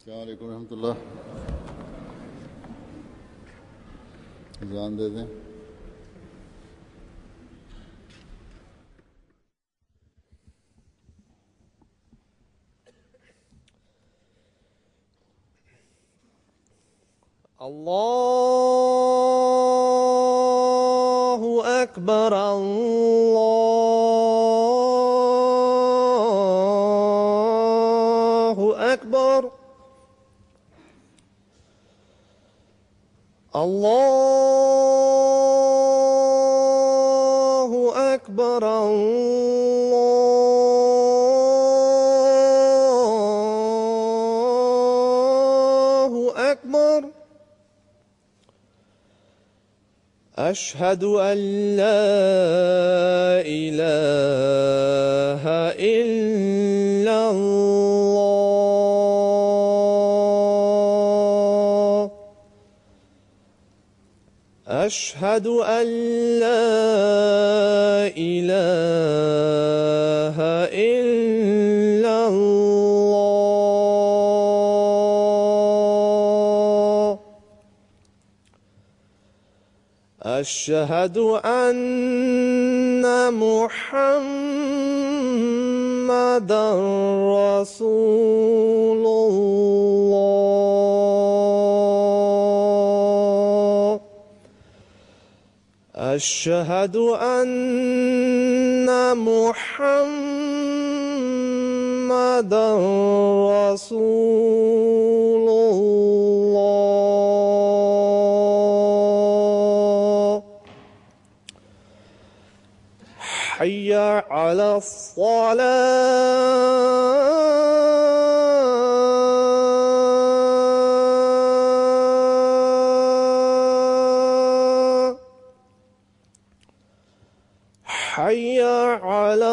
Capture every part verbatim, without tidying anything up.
अस्सलाम वालेकुम रहमतुल्लाह। अज़ान दे दें। अल्लाहु अकबर अल्लाहु अकबर अल्लाहु अकबर अल्लाहु अकबर अशहदु अन ला इलाहा इल्लल्लाह अशहदु अन ला इलाहा इल्लल्लाह अशहदु अन्ना मुहम्मदन रसूलुल्लाह अशहदु अन्ना मुहम्मदन रसूलुल्लाह हय्या अला अस्सलाह हय्या अला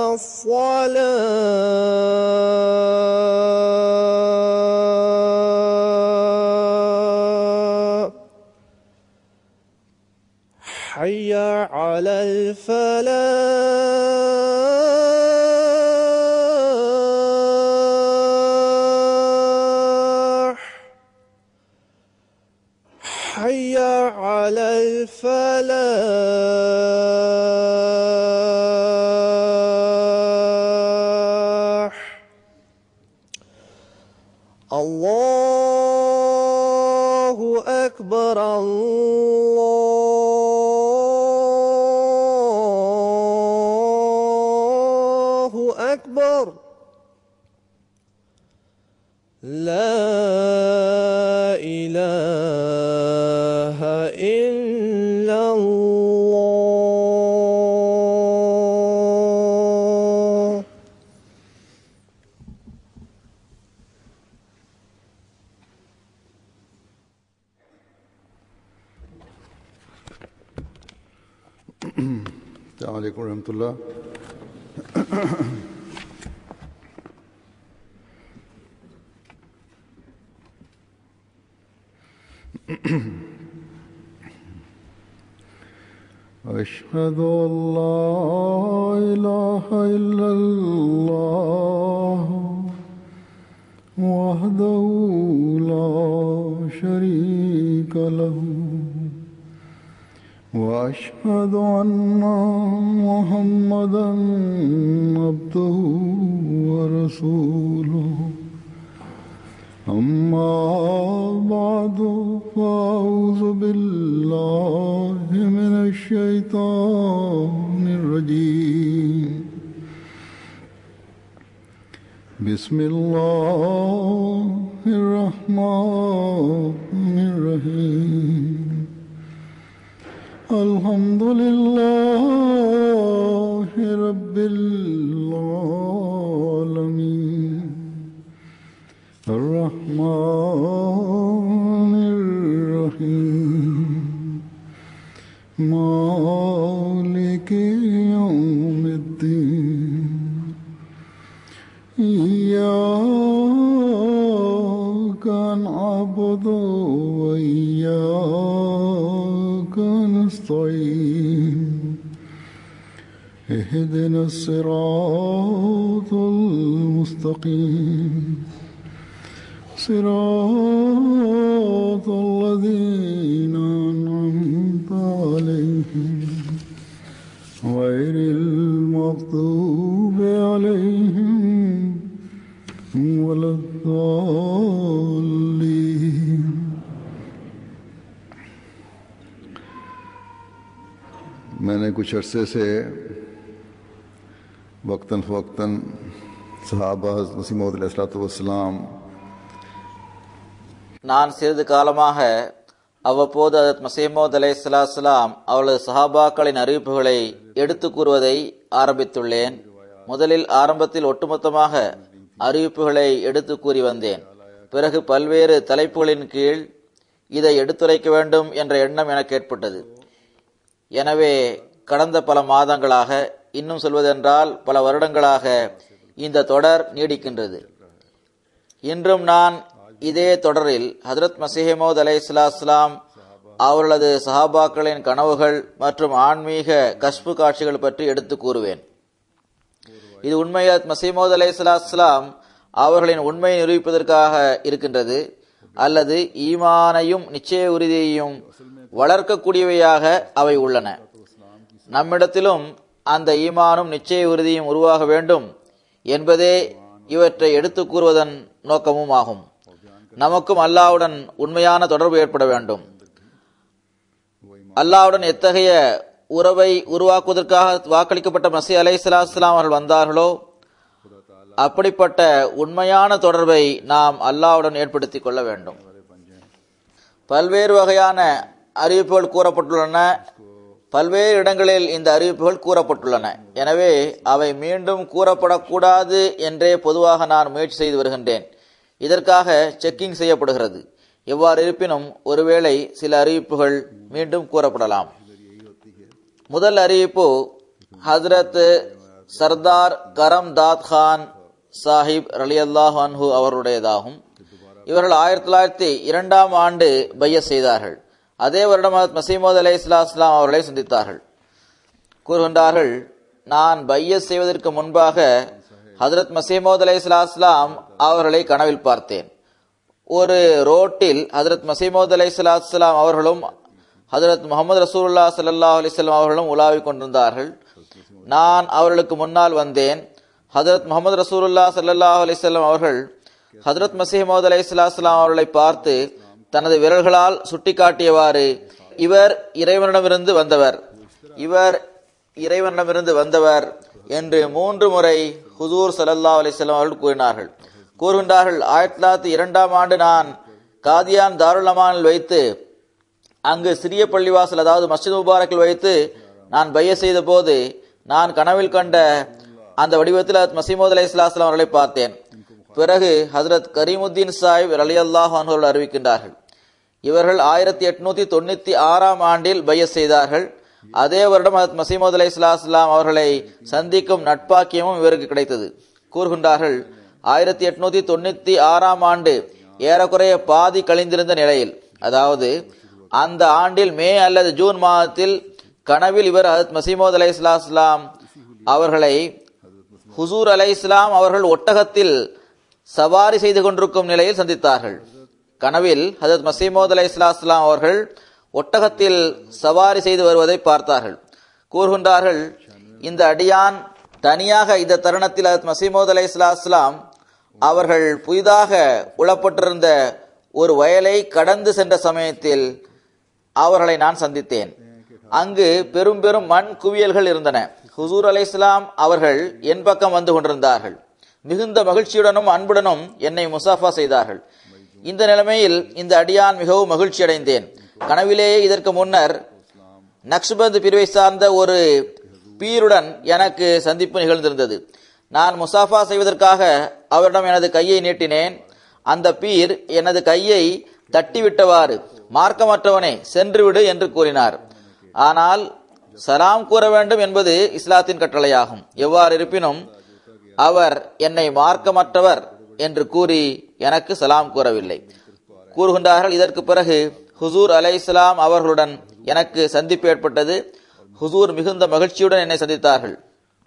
अस्सलाह हय्या अलल फलाह हय्या अलल फलाह अल्लाहु अकबर अल्लाहु अकबर ला इलाहा इल्लल्लाह। अस्सलाम वालेकुम रहमतुल्लाह। अशहदु अल्ला इलाहा इल्लल्लाह वहदहु ला शरीका लहु وأشهد أن محمدا عبده ورسوله أما بعد فأعوذ بالله من الشيطان الرجيم بسم الله الرحمن الرحيم الحمد لله رب العالمين الرحمن الرحيم مالك يوم الدين إياك نعبد وإياك نستعين اهدنا الصراط المستقيم صراط الذين أنعمت عليهم غير المغضوب عليهم ولا الضالين. मैंने कुछ अरसे से वक्तन फ़वक्तन सहाबा मसीह मौद अलैहिस्सलाम நான் சிறிது காலமாக அவ்வப்போது ஹஜ்ரத் மஸீஹ் மவ்ஊத் அலைஹிஸ்ஸலாம் அவளது சஹாபாக்களின் அறிவிப்புகளை எடுத்து கூறுவதை ஆரம்பித்துள்ளேன். முதலில் ஆரம்பத்தில் ஒட்டுமொத்தமாக அறிவிப்புகளை எடுத்து கூறி வந்தேன். பிறகு பல்வேறு தலைப்புகளின் கீழ் இதை எடுத்துரைக்க வேண்டும் என்ற எண்ணம் எனக்கு ஏற்பட்டது. எனவே கடந்த பல மாதங்களாக, இன்னும் சொல்வதென்றால் பல வருடங்களாக இந்த தொடர் நீடிக்கின்றது. இன்றும் நான் இதே தொடரில் ஹஜ்ரத் மஸீஹ் மவ்ஊத் அலைஹிஸ்ஸலாம் அவர்களது சஹாபாக்களின் கனவுகள் மற்றும் ஆன்மீக கஷ்பு காட்சிகள் பற்றி எடுத்து கூறுவேன். இது உண்மையில் மஸீஹ் மவ்ஊத் அலைஹிஸ்ஸலாம் அவர்களின் உண்மையை நிரூபிப்பதற்காக இருக்கின்றது, அல்லது ஈமானையும் நிச்சய உறுதியையும் வளர்க்கக்கூடியவையாக அவை உள்ளன. நம்மிடத்திலும் அந்த ஈமானும் நிச்சய உறுதியும் உருவாக வேண்டும் என்பதே இவற்றை எடுத்து கூறுவதன் நோக்கமும் ஆகும். நமக்கும் அல்லாஹ்வுடன் உண்மையான தொடர்பு ஏற்பட வேண்டும். அல்லாஹ்வுடன் எத்தகைய உறவை உருவாக்குவதற்காக வாக்களிக்கப்பட்ட மஸீஹ் அலைஹிஸ்ஸலாம் அவர்கள் வந்தார்களோ அப்படிப்பட்ட உண்மையான தொடர்பை நாம் அல்லாஹ்வுடன் ஏற்படுத்திக் கொள்ள வேண்டும். பல்வேறு வகையான அறிவிப்புகள் கூறப்பட்டுள்ளன. பல்வேறு இடங்களில் இந்த அறிவிப்புகள் கூறப்பட்டுள்ளன. எனவே அவை மீண்டும் கூறப்படக்கூடாது என்றே பொதுவாக நான் முயற்சி செய்து வருகின்றேன். இதற்காக செக்கிங் செய்யப்படுகிறது. எவ்வாறு இருப்பினும் ஒருவேளை சில அறிவிப்புகள் மீண்டும் கூறப்படலாம். முதல் அறிவிப்பு ஹஜ்ரத் சர்தார் கரம் தாத் கான் சாஹிப் ரலியல்லாஹு அன்ஹு அவருடையதாகும். இவர்கள் ஆயிரத்தி தொள்ளாயிரத்தி இரண்டாம் ஆண்டு பையத் செய்தார்கள். அதே வருடம் ஹஜ்ரத் மஸீஹ் மவ்ஊத் அலைஹிஸ்ஸலாம் அவர்களை சந்தித்தார்கள். கூறுகின்றார்கள், நான் பையத் செய்வதற்கு முன்பாக ஹஜ்ரத் மஸீஹ் மவ்ஊத் அலைஹிஸ்ஸலாம் அவர்களை கனவில் பார்த்தேன். ஒரு ரோட்டில் ஹஜ்ரத் மஸீஹ் மவ்ஊத் அலைஹிஸ்ஸலாம் அவர்களும் ஹஜ்ரத் முஹம்மது ரசூலுல்லாஹ் ஸல்லல்லாஹு அலைஹி வஸல்லம் அவர்களும் உலாவிக் கொண்டிருந்தார்கள். நான் அவர்களுக்கு முன்னால் வந்தேன். ஹஜ்ரத் முஹம்மது ரசூலுல்லாஹ் ஸல்லல்லாஹு அலைஹி வஸல்லம் அவர்கள் ஹஜ்ரத் மஸீஹ் மவ்ஊத் அலைஹிஸ்ஸலாம் அவர்களை பார்த்து தனது விரல்களால் சுட்டிக்காட்டியவாறு, இவர் இறைவனிடமிருந்து வந்தவர், இவர் இறைவனிடமிருந்து வந்தவர் என்று மூன்று முறை ஹுசூர் ஸல்லல்லாஹு அலைஹி வஸல்லம் அவர்கள் கூறினார்கள். கூறுகின்றார்கள், ஆயிரத்தி தொள்ளாயிரத்தி இரண்டாம் ஆண்டு நான் காதியான் தாருல் அமானில் வைத்து, அங்கு சிறிய பள்ளிவாசல் அதாவது மஸ்ஜித் முபாரக்கில் வைத்து நான் பையத் செய்த போது நான் கனவில் கண்ட அந்த வடிவத்தில் ஹஜ்ரத் மஸீஹ் மவ்ஊத் அலைஹிஸ்ஸலாம் அவர்களை பார்த்தேன். பிறகு ஹஜ்ரத் கரீமுத்தீன் சாஹிப் ரலியல்லாஹு அன்ஹு அவர்கள் அறிவிக்கின்றார்கள், இவர்கள் ஆயிரத்தி எட்நூத்தி தொண்ணூத்தி ஆறாம் ஆண்டில் பையத் செய்தார்கள். அதே வருடம் ஹஜ்ரத் மஸீஹ் மவ்ஊத் அலைஹிஸ்ஸலாம் அவர்களை சந்திக்கும் நட்பாக்கியமும் இவருக்கு கிடைத்தது. கூறுகின்றார்கள், ஆயிரத்தி எட்நூத்தி தொண்ணூத்தி ஆறாம் ஆண்டு ஏறக்குறைய பாதி கழிந்திருந்த நிலையில், அதாவது அந்த ஆண்டில் மே அல்லது ஜூன் மாதத்தில் கனவில் இவர் ஹஜ்ரத் மஸீஹ் மவ்ஊத் அலைஹிஸ்ஸலாம் அவர்களை ஹுசூர் அலைஹிஸ்ஸலாம் அவர்கள் ஒட்டகத்தில் சவாரி செய்து கொண்டிருக்கும் நிலையில் சந்தித்தார்கள். கனவில் ஹஜ்ரத் மஸீஹ் மவ்ஊத் அலைஹிஸ்ஸலாம் அவர்கள் ஒட்டகத்தில் சவாரி செய்து வருவதை பார்த்தார்கள். கூறுகின்றார்கள், இந்த அடியான் தனியாக இந்த தருணத்தில் ஹஜ்ரத் மஸீஹ் மவ்ஊத் அலைஹிஸ்ஸலாம் அவர்கள் புதிதாக உளப்பட்டிருந்த ஒரு வயலை கடந்து சென்ற சமயத்தில் அவர்களை நான் சந்தித்தேன். அங்கு பெரும் பெரும் மண் குவியல்கள் இருந்தன. ஹுசூர் அலைஹிஸ்ஸலாம் அவர்கள் என் பக்கம் வந்து கொண்டிருந்தார்கள். மிகுந்த மகிழ்ச்சியுடனும் அன்புடனும் என்னை முசாஃபா செய்தார்கள். இந்த நிலைமையில் இந்த அடியான் மிகவும் மகிழ்ச்சி அடைந்தேன். கனவிலேயே இதற்கு முன்னர் நக்ஷ்பந்த் பிரிவை சார்ந்த ஒரு பீருடன் எனக்கு சந்திப்பு நிகழ்ந்திருந்தது. நான் முசாஃபா செய்வதற்காக அவரிடம் எனது கையை நீட்டினேன். அந்த பீர் எனது கையை தட்டிவிட்டவாறு, மார்க்கமற்றவனே சென்றுவிடு என்று கூறினார். ஆனால் சலாம் கூற வேண்டும் என்பது இஸ்லாத்தின் கட்டளையாகும். எவ்வாறு இருப்பினும் அவர் என்னை மார்க்கமற்றவர் என்று கூறி எனக்கு சலாம் கூறவில்லை. கூறுகின்றார்கள், இதற்கு பிறகு ஹுசூர் அலைஹிஸ்ஸலாம் அவர்களுடன் எனக்கு சந்திப்பு ஏற்பட்டது. ஹுசூர் மிகுந்த மகிழ்ச்சியுடன் என்னை சந்தித்தார்கள்.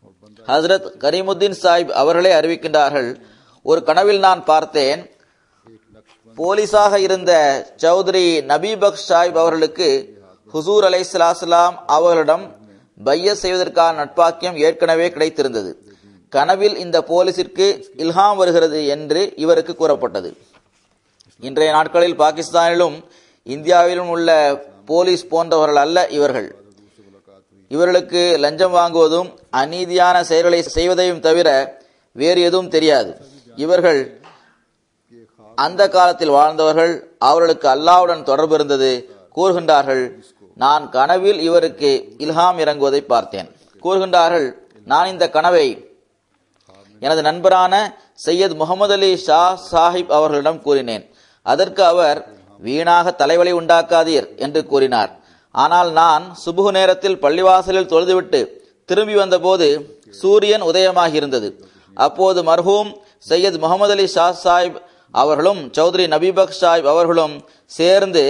ஹஜ்ரத் கரீமுத்தீன் சாஹிப் அவர்களே அறிவிக்கின்றார்கள், ஒரு கனவில் நான் பார்த்தேன், போலீஸாக இருந்த சௌத்ரி நபிபக்ஷ் சாஹிப் அவர்களுக்கு ஹுசூர் அலைஹிஸ்ஸலாம் அவர்களிடம் பையத் செய்வதற்கான நட்பாக்கியம் ஏற்கனவே கிடைத்திருந்தது. கனவில் இந்த போலீசிற்கு இல்ஹாம் வருகிறது என்று இவருக்கு கூறப்பட்டது. இன்றைய நாட்களில் பாகிஸ்தானிலும் இந்தியாவிலும் உள்ள போலீஸ் போன்றவர்கள் அல்ல இவர்கள். இவர்களுக்கு லஞ்சம் வாங்குவதும் அநீதியான செயல்களை செய்வதையும் தவிர வேறு எதுவும் தெரியாது. இவர்கள் அந்த காலத்தில் வாழ்ந்தவர்கள். அவர்களுக்கு அல்லாஹ்வுடன் தொடர்பு இருந்தது. கூறுகின்றார்கள், நான் கனவில் இவருக்கு இல்ஹாம் இறங்குவதை பார்த்தேன். கூறுகின்றார்கள், நான் இந்த கனவை எனது நண்பரான சையத் முகமது அலி ஷா சாஹிப் அவர்களிடம் கூறினேன். அதற்கு அவர், வீணாக தலைவலி உண்டாக்காதீர் என்று கூறினார். ஆனால் நான் சுபுஹ் நேரத்தில் பள்ளிவாசலில் தொழுதுவிட்டு திரும்பி வந்தபோது சூரியன் உதயமாகி இருந்தது. அப்போது மர்ஹூம் சையத் முகமது அலி ஷா சாஹிப் அவர்களும் சௌத்ரி நபிபக்ஷ் சாஹிப் அவர்களும் சேர்ந்து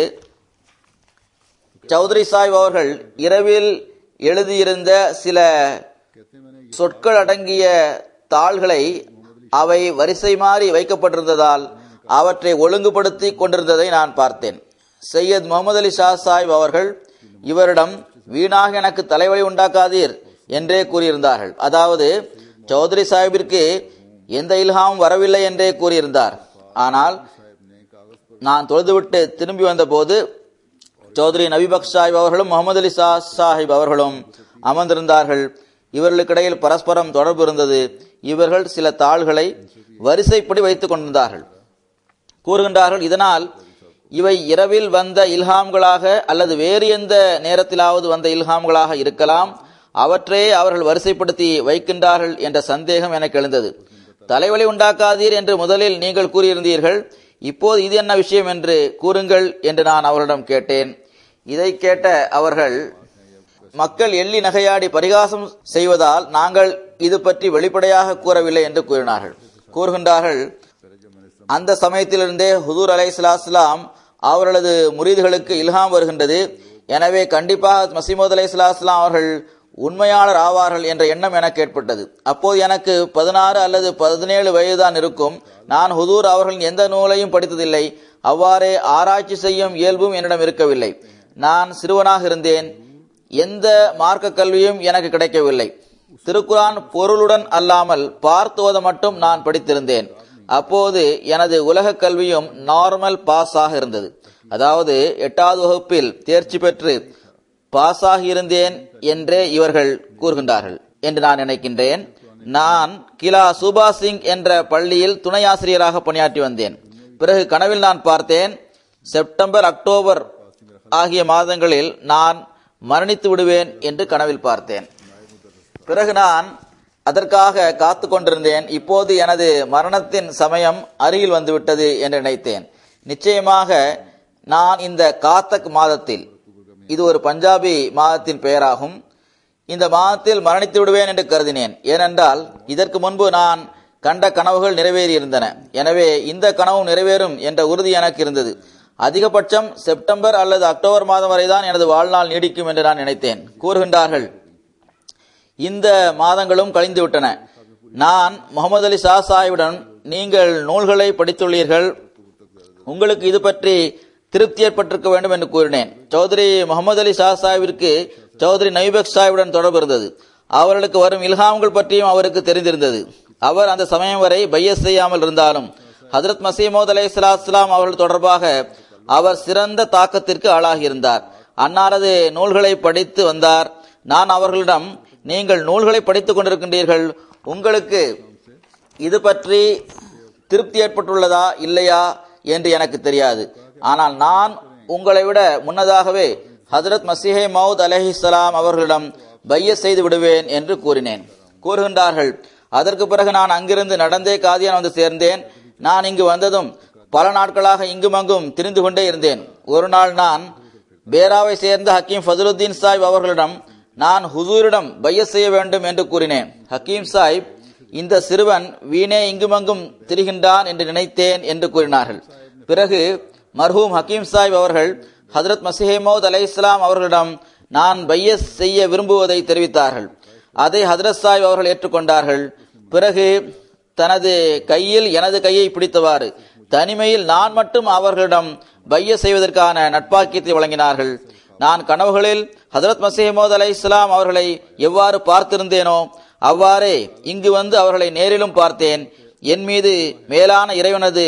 சௌத்ரி சாஹிப் அவர்கள் இரவில் எழுதியிருந்த சில சொற்கள் அடங்கிய தாள்களை அவை வரிசை மாறி வைக்கப்பட்டிருந்ததால் அவற்றை ஒழுங்குபடுத்தி கொண்டிருந்ததை நான் பார்த்தேன். சையத் முகமது அலி ஷா சாஹிப் அவர்கள் இவரிடம், வீணாக எனக்கு தலைவலி உண்டாக்காதீர் என்றே கூறியிருந்தார்கள். அதாவது சௌத்ரி சாஹிப்பிற்கு எந்த இல்ஹாமும் வரவில்லை என்றே கூறியிருந்தார். ஆனால் நான் தொழுதுவிட்டு திரும்பி வந்த போது சௌத்ரி நபிபக்ஷ் சாஹிப் அவர்களும் முகமது அலி ஷா சாஹிப் அவர்களும் அமர்ந்திருந்தார்கள். இவர்களுக்கிடையில் பரஸ்பரம் தொடர்பு இருந்தது. இவர்கள் சில தாள்களை வரிசைப்படி வைத்துக் கொண்டிருந்தார்கள். கூறுகின்றார்கள், இதனால் இவை இரவில் வந்த இல்ஹாம்களாக அல்லது வேறு எந்த நேரத்திலாவது வந்த இல்ஹாம்களாக இருக்கலாம். அவற்றை அவர்கள் வரிசைப்படுத்தி வைக்கின்றார்கள் என்ற சந்தேகம் எனக்கு எழுந்தது. தலைவலி உண்டாக்காதீர் என்று முதலில் நீங்கள் கூறியிருந்தீர்கள். இப்போது இது என்ன விஷயம் என்று கூறுங்கள் என்று நான் அவர்களிடம் கேட்டேன். இதை கேட்ட அவர்கள், மக்கள் எள்ளி நகையாடி பரிகாசம் செய்வதால் நாங்கள் இது பற்றி வெளிப்படையாக கூறவில்லை என்று கூறினார்கள். கூறுகின்றார்கள், அந்த சமயத்திலிருந்தே ஹுசூர் அலைஹிஸ்ஸலாம் அவர்களது முரீதுகளுக்கு இல்ஹாம் வருகின்றது. எனவே கண்டிப்பாக மஸீமூத் அலைஹிஸ்ஸலாம் அவர்கள் உண்மையாளர் ஆவார்கள் என்ற எண்ணம் எனக்கு ஏற்பட்டது. அப்போது எனக்கு பதினாறு அல்லது பதினேழு வயதுதான் இருக்கும். நான் ஹுசூர் அவர்களின் எந்த நூலையும் படித்ததில்லை. அவ்வாறே ஆராய்ச்சி செய்யும் இயல்பும் என்னிடம் இருக்கவில்லை. நான் சிறுவனாக இருந்தேன். எந்த மார்க்க கல்வியும் எனக்கு கிடைக்கவில்லை. திருக்குரான் பொருளுடன் அல்லாமல் பார்த்தோத மட்டும் நான் படித்திருந்தேன். அப்போது எனது உலக கல்வியும் நார்மல் பாஸ் ஆக இருந்தது. அதாவது எட்டாவது வகுப்பில் தேர்ச்சி பெற்று பாஸ் ஆகி இருந்தேன் என்றே இவர்கள் கூறுகின்றார்கள் என்று நான் நினைக்கின்றேன். நான் கிலா சூபா சிங் என்ற பள்ளியில் துணை ஆசிரியராக பணியாற்றி வந்தேன். பிறகு கனவில் நான் பார்த்தேன், செப்டம்பர் அக்டோபர் ஆகிய மாதங்களில் நான் மரணித்து விடுவேன் என்று கனவில் பார்த்தேன். பிறகு நான் அதற்காக காத்து கொண்டிருந்தேன். இப்போது எனது மரணத்தின் சமயம் அருகில் வந்துவிட்டது என்று நினைத்தேன். நிச்சயமாக நான் இந்த காத்தக் மாதத்தில், இது ஒரு பஞ்சாபி மாதத்தின் பெயராகும், இந்த மாதத்தில் மரணித்து விடுவேன் என்று கருதினேன். ஏனென்றால் இதற்கு முன்பு நான் கண்ட கனவுகள் நிறைவேறியிருந்தன. எனவே இந்த கனவும் நிறைவேறும் என்ற உறுதி எனக்கு இருந்தது. அதிகபட்சம் செப்டம்பர் அல்லது அக்டோபர் மாதம் வரைதான் எனது வாழ்நாள் நீடிக்கும் என்று நான் நினைத்தேன். கூறுகின்றார்கள், இந்த மாதங்களும் கழிந்து விட்டன. நான் முகமது அலி ஷா சாஹிபிடம், நீங்கள் நூல்களை படித்துள்ளீர்கள், உங்களுக்கு இது பற்றி திருப்தி ஏற்பட்டிருக்க வேண்டும் என்று கூறினேன். சௌத்ரி முகமது அலி ஷா சாஹிபிற்கு சௌத்ரி நபிபக்ஷ் சாஹிபுடன் தொடர்பு இருந்தது. அவர்களுக்கு வரும் இல்ஹாம்கள் பற்றியும் அவருக்கு தெரிந்திருந்தது. அவர் அந்த சமயம் வரை பையத் செய்யாமல் இருந்தாலும் ஹஜ்ரத் மஸீஹ் மவ்ஊத் அலைஹிஸ்ஸலாம் அவர்கள் தொடர்பாக அவர் சிறந்த தாக்கத்திற்கு ஆளாகியிருந்தார். அன்னாரது நூல்களை படித்து வந்தார். நான் அவர்களிடம், நீங்கள் நூல்களை படித்துக் கொண்டிருக்கின்றீர்கள், உங்களுக்கு இது பற்றி திருப்தி ஏற்பட்டுள்ளதா இல்லையா என்று எனக்கு தெரியாது. ஆனால் நான் உங்களை விட முன்னதாகவே ஹஜ்ரத் மஸீஹ் மவ்ஊத் அலைஹிஸ்ஸலாம் அவர்களிடம் பையத் செய்து விடுவேன் என்று கூறினேன். கூறுகின்றார்கள், அதற்கு பிறகு நான் அங்கிருந்து நடந்தே காதியான் வந்து சேர்ந்தேன். நான் இங்கு வந்ததும் பல நாட்களாக இங்குமங்கும் திரிந்து கொண்டே இருந்தேன். ஒரு நாள் நான் பேராவை சேர்ந்த ஹக்கீம் ஃபதுலுத்தீன் சாஹிப் அவர்களிடம், நான் ஹுசூரிடம் பையத் செய்ய வேண்டும் என்று கூறினேன். ஹக்கீம் சாஹிப், இந்த சிறுவன் வீணே இங்குமங்கும் திரிகின்றான் என்று நினைத்தேன் என்று கூறினார்கள். பிறகு மர்ஹூம் ஹக்கீம் சாஹிப் அவர்கள் ஹஜ்ரத் மஸீஹ் மவ்ஊத் அலைஹிஸ்ஸலாம் அவர்களிடம் நான் பையத் செய்ய விரும்புவதை தெரிவித்தார்கள். அதை ஹஜ்ரத் சாஹிப் அவர்கள் ஏற்றுக்கொண்டார்கள். பிறகு தனது கையில் எனது கையை பிடித்தவாறு, தனிமையில் நான் மட்டும் அவர்களிடம் பைய செய்வதற்கான நட்பாக்கியத்தை வழங்கினார்கள். நான் கனவுகளில் ஹஜ்ரத் மஸீஹ் மவ்ஊத் அலைஹிஸ்ஸலாம் அவர்களை எவ்வாறு பார்த்திருந்தேனோ அவ்வாறே இங்கு வந்து அவர்களை நேரிலும் பார்த்தேன். என் மீது மேலான இறைவனது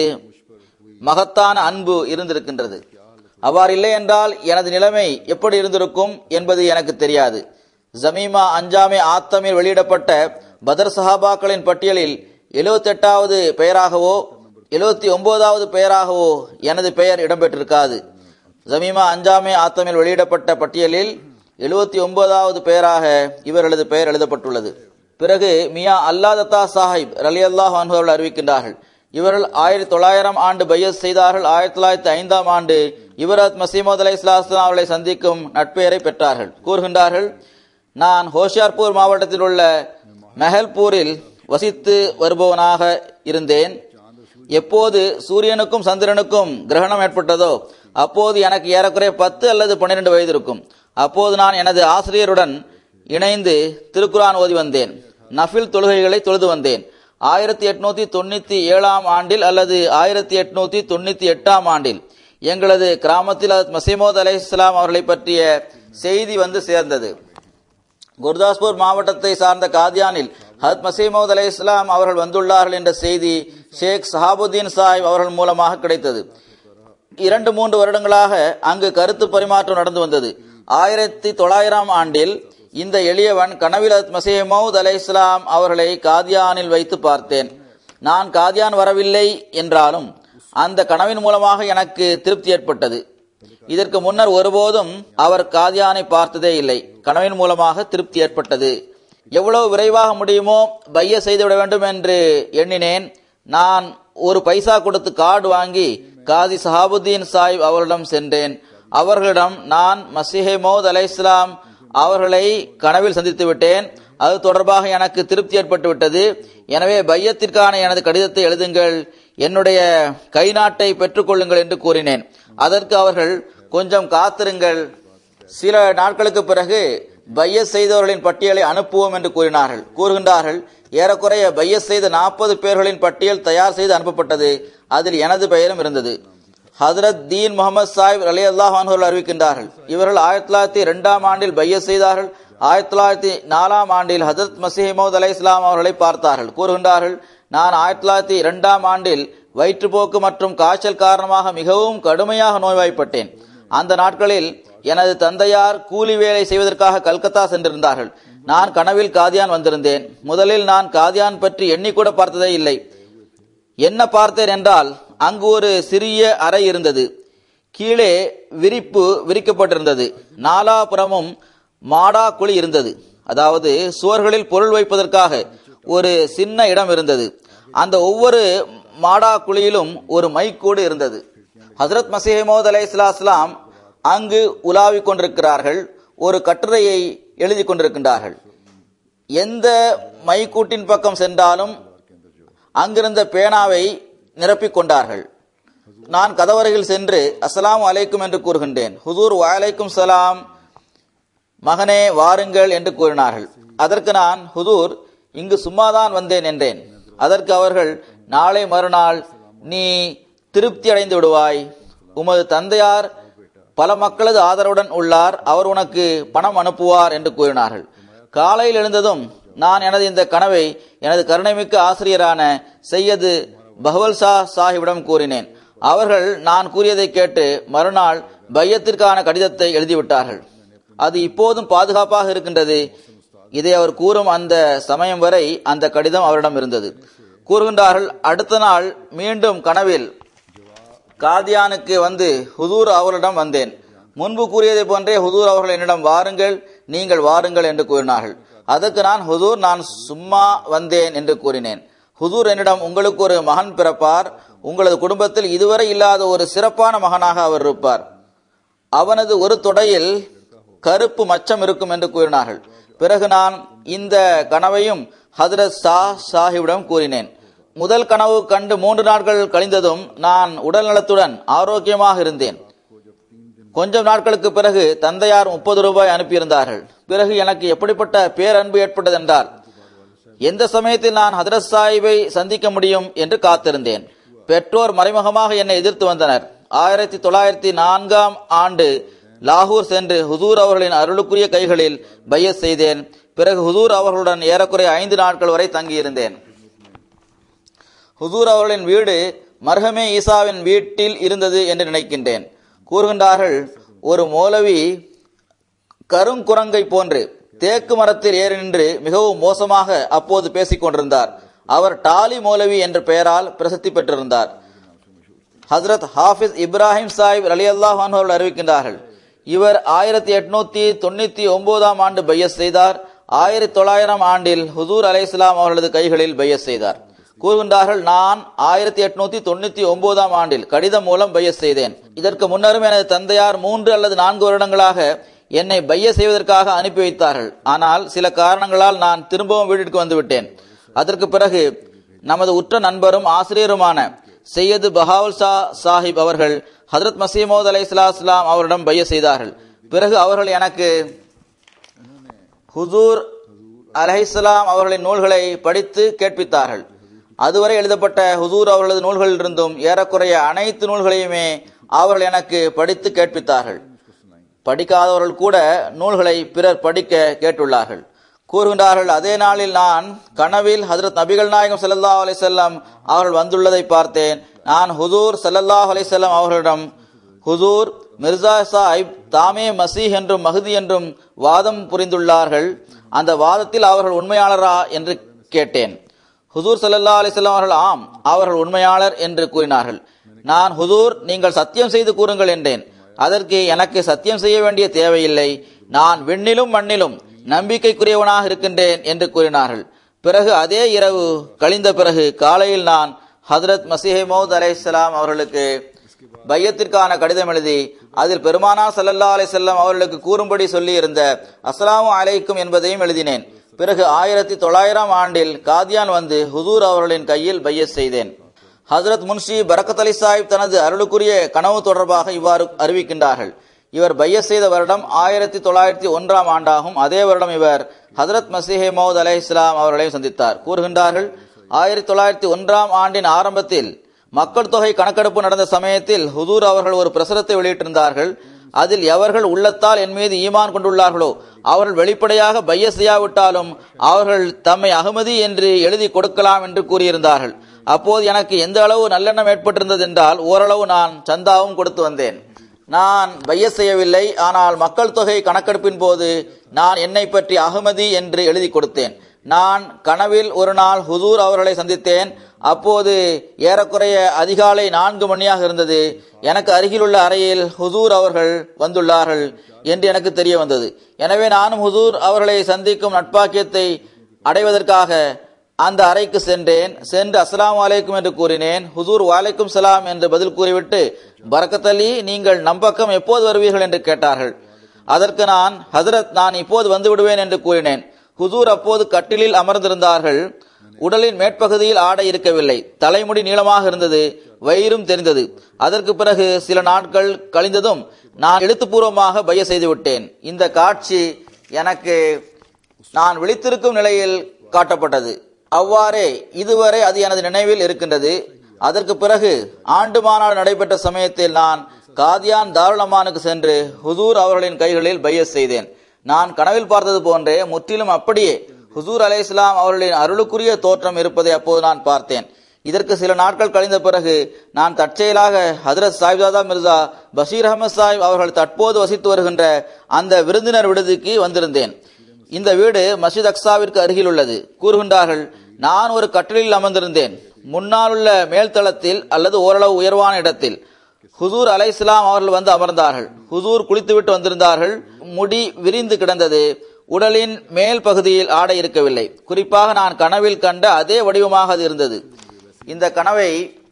மகத்தான அன்பு இருந்திருக்கின்றது. அவ்வாறு இல்லை என்றால் எனது நிலைமை எப்படி இருந்திருக்கும் என்பது எனக்கு தெரியாது. ஜமீமா அஞ்சாமே ஆத்தமில் வெளியிடப்பட்ட பதர் சஹாபாக்களின் பட்டியலில் எழுபத்தி எட்டாவது பெயராகவோ எழுபத்தி ஒன்பதாவது பெயராகவோ எனது பெயர் இடம்பெற்றிருக்காது. ஜமீமா அஞ்சாமே ஆத்தமில் வெளியிடப்பட்ட பட்டியலில் எழுபத்தி ஒன்பதாவது பெயராக இவர்களது பெயர் எழுதப்பட்டுள்ளது. பிறகு மியா அல்லாதத்தா சாஹிப் ரலியல்லாஹு அன்ஹு அவர்கள் அறிவிக்கின்றார்கள், இவர்கள் ஆயிரத்தி தொள்ளாயிரம் ஆண்டு பையஸ் செய்தார்கள். ஆயிரத்தி தொள்ளாயிரத்தி ஐந்தாம் ஆண்டு இவரத் மஸீஹ் மவ்ஊத் அலைஹிஸ்ஸலாம் அவர்களை சந்திக்கும் நட்பெயரை பெற்றார்கள். கூறுகின்றார்கள், நான் ஹோஷியார்பூர் மாவட்டத்தில் உள்ள மெஹல்பூரில் வசித்து வருபவனாக இருந்தேன். எப்போது சூரியனுக்கும் சந்திரனுக்கும் கிரகணம் ஏற்பட்டதோ அப்போது எனக்கு ஏறக்குறைய பத்து அல்லது பன்னிரண்டு வயது இருக்கும். அப்போது நான் எனது ஆசிரியருடன் இணைந்து திருக்குரான் ஓதி வந்தேன். நஃபில் தொழுகைகளை தொழுது வந்தேன். ஆயிரத்தி எட்நூத்தி தொண்ணூத்தி ஏழாம் ஆண்டில் அல்லது ஆயிரத்தி எட்நூத்தி தொண்ணூத்தி எட்டாம் ஆண்டில் எங்களது கிராமத்தில் மஸீஹ் மவ்ஊத் அலைஹிஸ்ஸலாம் அவர்களை பற்றிய செய்தி வந்து சேர்ந்தது. குர்தாஸ்பூர் மாவட்டத்தை சார்ந்த காதியானில் ஹஜ்ரத் மஸீஹ் மவ்ஊத் அலைஹிஸ்ஸலாம் அவர்கள் வந்துள்ளார்கள் என்ற செய்தி ஷேக் சஹாபுதீன் சாஹிப் அவர்கள் மூலமாக கிடைத்தது. இரண்டு மூன்று வருடங்களாக அங்கு கருத்து பரிமாற்றம் நடந்து வந்தது. ஆயிரத்தி தொள்ளாயிரம் ஆண்டில் இந்த எளியவன் கனவில் ஹஜ்ரத் மஸீஹ் மவ்ஊத் அலைஹிஸ்ஸலாம் அவர்களை காதியானில் வைத்து பார்த்தேன். நான் காதியான் வரவில்லை என்றாலும் அந்த கனவின் மூலமாக எனக்கு திருப்தி ஏற்பட்டது. இதற்கு முன்னர் ஒருபோதும் அவர் காதியானை பார்த்ததே இல்லை. கனவின் மூலமாக திருப்தி ஏற்பட்டது. எவ்வளவு விரைவாக முடியுமோ பைய செய்துவிட வேண்டும் என்று எண்ணினேன். நான் ஒரு பைசா கொடுத்து கார்டு வாங்கி காதி சஹாபுதீன் சாஹிப் அவர்களிடம் சென்றேன். அவர்களிடம் நான் மஸீஹ் மவ்ஊத் அலைஹிஸ்ஸலாம் அவர்களை கனவில் சந்தித்து விட்டேன், அது தொடர்பாக எனக்கு திருப்தி ஏற்பட்டு விட்டது, எனவே பையத்திற்கான எனது கடிதத்தை எழுதுங்கள், என்னுடைய கை நாட்டை பெற்றுக் கொள்ளுங்கள் என்று கூறினேன். அதற்கு அவர்கள் கொஞ்சம் காத்திருங்கள், சில நாட்களுக்கு பிறகு பையஸ் செய்தவர்களின் பட்டியலை அனுப்புவோம் என்று கூறினார்கள். கூறுகின்றார்கள், ஏறக்குறைய பையஸ் செய்த நாற்பது பேர்களின் பட்டியல் தயார் செய்து அனுப்பப்பட்டது. அதில் எனது பெயரும் இருந்தது. ஹஜ்ரத் தீன் முகமது சாஹிப் ரலியல்லாஹு அன்ஹு அறிவிக்கின்றார்கள், இவர்கள் ஆயிரத்தி தொள்ளாயிரத்தி இரண்டாம் ஆண்டில் பையஸ் செய்தார்கள். ஆயிரத்தி தொள்ளாயிரத்தி நாலாம் ஆண்டில் ஹஜ்ரத் மஸீஹ் மவ்ஊத் அலைஹிஸ்ஸலாம் அவர்களை பார்த்தார்கள். கூறுகின்றார்கள், நான் ஆயிரத்தி தொள்ளாயிரத்தி இரண்டாம் ஆண்டில் வயிற்றுப்போக்கு மற்றும் காய்ச்சல் காரணமாக மிகவும் கடுமையாக நோய்வாய்ப்பட்டேன். அந்த நாட்களில் எனது தந்தையார் கூலி வேலை செய்வதற்காக கல்கத்தா சென்றிருந்தார்கள். நான் கனவில் காதியான் வந்திருந்தேன். முதலில் நான் காதியான் பற்றி எண்ணிக்கூட பார்த்ததே இல்லை. என்ன பார்த்தேன் என்றால், அங்கு ஒரு சிறிய அறை இருந்தது. கீழே விரிப்பு விரிக்கப்பட்டிருந்தது. நாலாபுறமும் மாடா குழி இருந்தது. அதாவது சுவர்களில் பொருள் வைப்பதற்காக ஒரு சின்ன இடம் இருந்தது. அந்த ஒவ்வொரு மாடா குழியிலும் ஒரு மைக்கூடு இருந்தது. ஹஜ்ரத் மஸீஹ் மவ்ஊத் அலைஹிஸ்ஸலாம் அங்கு உலாவிக் கொண்டிருக்கிறார்கள். ஒரு கட்டுரையை எழுதி கொண்டிருக்கின்றார்கள். எந்த மைக்கூட்டின் பக்கம் சென்றாலும் அங்கிருந்த பேனாவை நிரப்பிக் கொண்டார்கள். நான் கதவரையில் சென்று அஸ்ஸலாமு அலைக்கும் என்று கூறுகின்றேன். ஹுசூர் வலைக்கும் சலாம், மகனே வாருங்கள் என்று கூறினார்கள். அதற்கு நான், ஹுசூர் இங்கு சும்மாதான் வந்தேன் என்றேன். அதற்கு அவர்கள், நாளை மறுநாள் நீ திருப்தி அடைந்து விடுவாய், உமது தந்தையார் பல மக்களது ஆதரவுடன் உள்ளார், அவர் உனக்கு பணம் அனுப்புவார் என்று கூறினார்கள். காலையில் எழுந்ததும் நான் எனது இந்த கனவை எனது கருணைமிக்க ஆசிரியரான சையது பஹவல் ஷா சாஹிபிடம் கூறினேன். அவர்கள் நான் கூறியதை கேட்டு மறுநாள் பையத்திற்கான கடிதத்தை எழுதிவிட்டார்கள். அது இப்போதும் பாதுகாப்பாக இருக்கின்றது. இதை அவர் கூறும் அந்த சமயம் வரை அந்த கடிதம் அவரிடம் இருந்தது. கூறுகின்றார்கள், அடுத்த நாள் மீண்டும் கனவில் காதியானுக்கு வந்து ஹுசூர் அவர்களிடம் வந்தேன். முன்பு கூறியதை போன்றே ஹுசூர் அவர்கள் என்னிடம் வாருங்கள், நீங்கள் வாருங்கள் என்று கூறினார்கள். அதற்கு நான், ஹுசூர் நான் சும்மா வந்தேன் என்று கூறினேன். ஹுசூர் என்னிடம், உங்களுக்கு ஒரு மகன் பிறப்பார், உங்களது குடும்பத்தில் இதுவரை இல்லாத ஒரு சிறப்பான மகனாக அவர் இருப்பார், அவனது ஒரு தொடையில் கருப்பு மச்சம் இருக்கும் என்று கூறினார்கள். பிறகு நான் இந்த கனவையும் ஹஜ்ரத் ஷா சாஹிபிடம் கூறினேன். முதல் கனவு கண்டு மூன்று நாட்கள் கழிந்ததும் நான் உடல் நலத்துடன் ஆரோக்கியமாக இருந்தேன். கொஞ்சம் நாட்களுக்கு பிறகு தந்தையார் முப்பது ரூபாய் அனுப்பியிருந்தார்கள். பிறகு எனக்கு எப்படிப்பட்ட பேரன்பு ஏற்பட்டது என்றால், எந்த சமயத்தில் நான் ஹஜ்ரத் சாஹிபை சந்திக்க முடியும் என்று காத்திருந்தேன். பெற்றோர் மறைமுகமாக என்னை எதிர்த்து வந்தனர். ஆயிரத்தி தொள்ளாயிரத்தி நான்காம் ஆண்டு லாகூர் சென்று ஹுசூர் அவர்களின் அருளுக்குரிய கைகளில் பையத் செய்தேன். பிறகு ஹுசூர் அவர்களுடன் ஏறக்குறைய ஐந்து நாட்கள் வரை தங்கியிருந்தேன். ஹுசூர் அவர்களின் வீடு மர்ஹமே ஈசாவின் வீட்டில் இருந்தது என்று நினைக்கின்றேன். கூறுகின்றார்கள், ஒரு மௌலவி கருங்குரங்கை போன்று தேக்கு மரத்தில் ஏறி நின்று மிகவும் மோசமாக அப்போது பேசிக் கொண்டிருந்தார். அவர் டாலி மௌலவி என்ற பெயரால் பிரசித்தி பெற்றிருந்தார். ஹசரத் ஹாஃபிஸ் இப்ராஹிம் சாஹிப் ரலியல்லாஹு அன்ஹு அவர்கள் அறிவிக்கின்றார்கள், இவர் ஆயிரத்தி எட்நூத்தி தொண்ணூத்தி ஒன்பதாம் ஆண்டு பையத் செய்தார். ஆயிரத்தி தொள்ளாயிரம் ஆண்டில் ஹுசூர் அலைஹிஸ்ஸலாம் அவர்களது கைகளில் பையத் செய்தார். கூறுகின்றார்கள், நான் ஆயிரத்தி எட்நூத்தி தொண்ணூத்தி ஒன்பதாம் ஆண்டில் கடிதம் மூலம் பையத் செய்தேன். இதற்கு முன்னரும் எனது தந்தையார் மூன்று அல்லது நான்கு வருடங்களாக என்னை பையத் செய்வதற்காக அனுப்பி வைத்தார்கள். ஆனால் சில காரணங்களால் நான் திரும்பவும் வீட்டிற்கு வந்துவிட்டேன். அதற்கு பிறகு நமது உற்ற நண்பரும் ஆசிரியருமான சையது பஹாவுல் ஷா சாஹிப் அவர்கள் ஹதரத் மஸீஹ் மவ்ஊத் அலைஹிஸ்ஸலாம் அவரிடம் பையத் செய்தார்கள். பிறகு அவர்கள் எனக்கு ஹுசூர் அலைஹிஸ்ஸலாம் அவர்களின் நூல்களை படித்து கேட்பித்தார்கள். அதுவரை எழுதப்பட்ட ஹுசூர் அவர்களது நூல்களிலிருந்தும் ஏறக்குறைய அனைத்து நூல்களையுமே அவர்கள் எனக்கு படித்து கேட்பித்தார்கள். படிக்காதவர்கள் கூட நூல்களை பிறர் படிக்க கேட்டுள்ளார்கள். கூறுகின்றார்கள், அதே நாளில் நான் கனவில் ஹஜ்ரத் நபிகள் நாயகம் ஸல்லல்லாஹு அலைஹி வஸல்லம் அவர்கள் வந்துள்ளதை பார்த்தேன். நான் ஹுசூர் ஸல்லல்லாஹு அலைஹி வஸல்லம் அவர்களிடம், ஹுசூர் மிர்சா சாஹிப் தாமே மசீஹ் என்றும் மஹ்தி என்றும் வாதம் புரிந்துள்ளார்கள், அந்த வாதத்தில் அவர்கள் உண்மையாளரா என்று கேட்டேன். ஹுசூர் ஸல்லல்லாஹு அலைஹி வஸல்லம் அவர்கள், ஆம், அவர்கள் உண்மையாளர் என்று கூறினார்கள். நான், ஹுசூர், நீங்கள் சத்தியம் செய்து கூறுங்கள் என்றேன். அதற்கு, எனக்கு சத்தியம் செய்ய வேண்டிய தேவையில்லை, நான் விண்ணிலும் மண்ணிலும் நம்பிக்கைக்குரியவனாக இருக்கின்றேன் என்று கூறினார்கள். பிறகு அதே இரவு கழிந்த பிறகு காலையில் நான் ஹதரத் மஸீஹ் மவ்ஊத் அலைஹிஸ்ஸலாம் அவர்களுக்கு பையத்திற்கான கடிதம் எழுதி அதில் பெருமானார் ஸல்லல்லாஹு அலைஹி வஸல்லம் அவர்களுக்கு கூறும்படி சொல்லி இருந்த அஸ்ஸலாமு அலைக்கும் என்பதையும் எழுதினேன். பிறகு ஆயிரத்தி தொள்ளாயிரம் ஆண்டில் காதியான் வந்து ஹுசூர் அவர்களின் கையில் பையத் செய்தேன். ஹஜ்ரத் முன்ஷி பரக்கத் அலி சாஹிப் தனது அருளுக்குரிய கனவு தொடர்பாக இவ்வாறு அறிவிக்கின்றார்கள், இவர் பையத் செய்த வருடம் ஆயிரத்தி தொள்ளாயிரத்தி ஒன்றாம் ஆண்டாகும். அதே வருடம் இவர் ஹஜ்ரத் மஸீஹ் மவ்ஊத் அலைஹிஸ்ஸலாம் அவர்களை சந்தித்தார். கூறுகின்றார்கள், ஆயிரத்தி தொள்ளாயிரத்தி ஒன்றாம் ஆண்டின் ஆரம்பத்தில் மக்கள் தொகை கணக்கெடுப்பு நடந்த சமயத்தில் ஹுசூர் அவர்கள் ஒரு பிரசுரத்தை வெளியிட்டிருந்தார்கள். அதில் எவர்கள் உள்ளத்தால் என் மீது ஈமான் கொண்டுள்ளார்களோ அவர்கள் வெளிப்படையாக பையத் செய்யாவிட்டாலும் அவர்கள் தம்மை அகமதி என்று எழுதி கொடுக்கலாம் என்று கூறியிருந்தார்கள். அப்போது எனக்கு எந்த அளவு நல்லெண்ணம் ஏற்பட்டிருந்தது என்றால், ஓரளவு நான் சந்தாவும் கொடுத்து வந்தேன். நான் பையத் செய்யவில்லை, ஆனால் மக்கள் தொகை கணக்கெடுப்பின் போது நான் என்னை பற்றி அகமதி என்று எழுதி கொடுத்தேன். நான் கனவில் ஒரு நாள் ஹுசூர் அவர்களை சந்தித்தேன். அப்போது ஏறக்குறைய அதிகாலை நான்கு மணியாக இருந்தது. எனக்கு அருகிலுள்ள அறையில் ஹுசூர் அவர்கள் வந்துள்ளார்கள் என்று எனக்கு தெரிய வந்தது. எனவே நானும் ஹுசூர் அவர்களை சந்திக்கும் நட்பாக்கியத்தை அடைவதற்காக அந்த அறைக்கு சென்றேன். சென்று அஸ்ஸலாமு அலைக்கும் என்று கூறினேன். ஹுசூர் வலைக்கும் சலாம் என்று பதில் கூறிவிட்டு, பரக்கத் அலி, நீங்கள் நம்பக்கம் எப்போது வருவீர்கள் என்று கேட்டார்கள். அதற்கு நான், ஹஜ்ரத், நான் இப்போது வந்து விடுவேன் என்று கூறினேன். ஹுசூர் அப்போது கட்டிலில் அமர்ந்திருந்தார்கள். உடலின் மேற்பகுதியில் ஆடை இருக்கவில்லை, தலைமுடி நீளமாக இருந்தது, வயிறும் தெரிந்தது. அதற்கு பிறகு சில நாட்கள் கழிந்ததும் நான் எழுத்துப்பூர்வமாக பையத் செய்து விட்டேன். இந்த காட்சி எனக்கு நான் விழித்திருக்கும் நிலையில் காட்டப்பட்டது. அவ்வாறே இதுவரை அது எனது நினைவில் இருக்கின்றது. அதற்கு பிறகு ஆண்டு மாநாடு நடைபெற்ற சமயத்தில் நான் காதியான் தாருல் அமானுக்கு சென்று ஹுசூர் அவர்களின் கைகளில் பையத் செய்தேன். நான் கனவில் பார்த்தது போன்றே முற்றிலும் அப்படியே ஹுசூர் அலைஹிஸ்ஸலாம் அவர்களின் அருளுக்குரிய தோற்றம் இருப்பதை அப்போது நான் பார்த்தேன். இதற்கு சில நாட்கள் கழிந்த பிறகு நான் தற்செயலாக ஹஜ்ரத் சாஹிப்ஜாதா மிர்சா பஷீர் அஹமத் சாஹிப் அவர்கள் தற்போது வசித்து வருகின்ற அந்த விருந்தினர் விடுதிக்கு வந்திருந்தேன். இந்த வீடு மஸ்ஜித் அக்ஸாவிற்கு அருகில் உள்ளது. கூறுகின்றார்கள், நான் ஒரு கட்டிலில் அமர்ந்திருந்தேன். முன்னால் உள்ள மேல்தளத்தில் அல்லது ஓரளவு உயர்வான இடத்தில் ஹுசூர் அலைஹிஸ்ஸலாம் அவர்கள் வந்து அமர்ந்தார்கள். ஹுசூர் குளித்துவிட்டு வந்திருந்தார்கள். முடி விரிந்து கிடந்தது. உடலின் மேல் பகுதியில் ஆடை இருக்கவில்லை. குறிப்பாக நான் கனவில் கண்ட அதே வடிவமாக அது இருந்தது. இந்த கனவை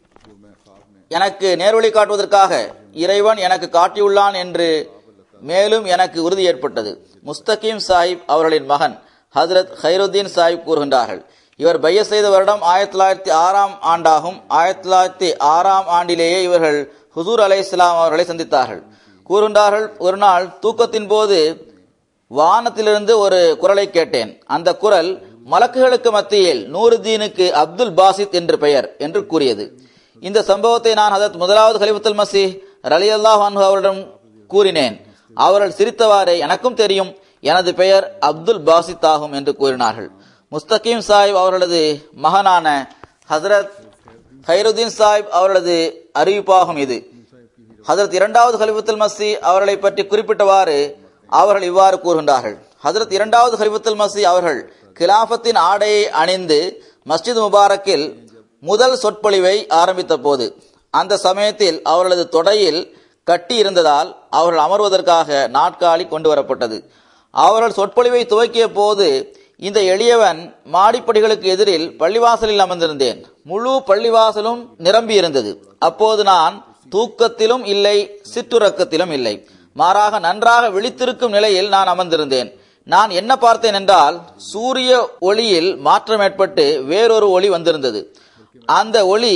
எனக்கு நேர்வழி காட்டுவதற்காக இறைவன் எனக்கு காட்டியுள்ளான் என்று மேலும் எனக்கு உறுதி ஏற்பட்டது. முஸ்தகீம் சாஹிப் அவர்களின் மகன் ஹஜ்ரத் ஹைருத்தீன் சாஹிப் கூறுகின்றார்கள், இவர் பையத் செய்த வருடம் ஆயிரத்தி தொள்ளாயிரத்தி ஆறாம் ஆண்டாகும். ஆயிரத்தி தொள்ளாயிரத்தி ஆறாம் ஆண்டிலேயே இவர்கள் ஹுசூர் அலைஹிஸ்ஸலாம் அவர்களை சந்தித்தார்கள். கூறுகின்றார்கள், ஒரு நாள் தூக்கத்தின் போது வானத்திலிருந்து ஒரு குரலை கேட்டேன். அந்த குரல் மலக்குகளுக்கு மத்தியில் நூருதீனுக்கு அப்துல் பாசித் என்று பெயர் என்று கூறியது. இந்த சம்பவத்தை நான் ஹதரத் முதலாவது கலிஃபத்துல் மஸீஹ் ரலியல்லாஹு அன்ஹு அவரிடம் கூறினேன். அவர்கள் சிரித்தவாறே, எனக்கும் தெரியும், எனது பெயர் அப்துல் பாசித் ஆகும் என்று கூறினார்கள். முஸ்தகீம் சாஹிப் அவர்களது மகனான ஹசரத் ஹைருதீன் சாஹிப் அவர்களது அறிவிப்பாகும் இது. ஹசரத் இரண்டாவது கலிஃபத்துல் மஸீஹ் அவர்களை பற்றி குறிப்பிட்டவாறு அவர்கள் இவ்வாறு கூறுகின்றார்கள். ஹசரத் இரண்டாவது கலிஃபத்துல் மஸீஹ் அவர்கள் கிலாஃபத்தின் ஆடையை அணிந்து மஸ்ஜித் முபாரக்கில் முதல் சொற்பொழிவை ஆரம்பித்த போது அந்த சமயத்தில் அவர்களது தொடையில் கட்டி இருந்ததால் அவர்கள் அமர்வதற்காக நாற்காலி கொண்டு வரப்பட்டது. அவர்கள் சொற்பொழிவை துவக்கிய போது இந்த எளியவன் மாடிப்படிகளுக்கு எதிரில் பள்ளிவாசலில் அமர்ந்திருந்தேன். முழு பள்ளிவாசலும் நிரம்பி இருந்தது. அப்போது நான் தூக்கத்திலும் இல்லை, சிற்றுறக்கத்திலும் இல்லை, மாறாக நன்றாக விழித்திருக்கும் நிலையில் நான் அமர்ந்திருந்தேன். நான் என்ன பார்த்தேன் என்றால், சூரிய ஒளியில் மாற்றம் ஏற்பட்டு வேறொரு ஒளி வந்திருந்தது. அந்த ஒளி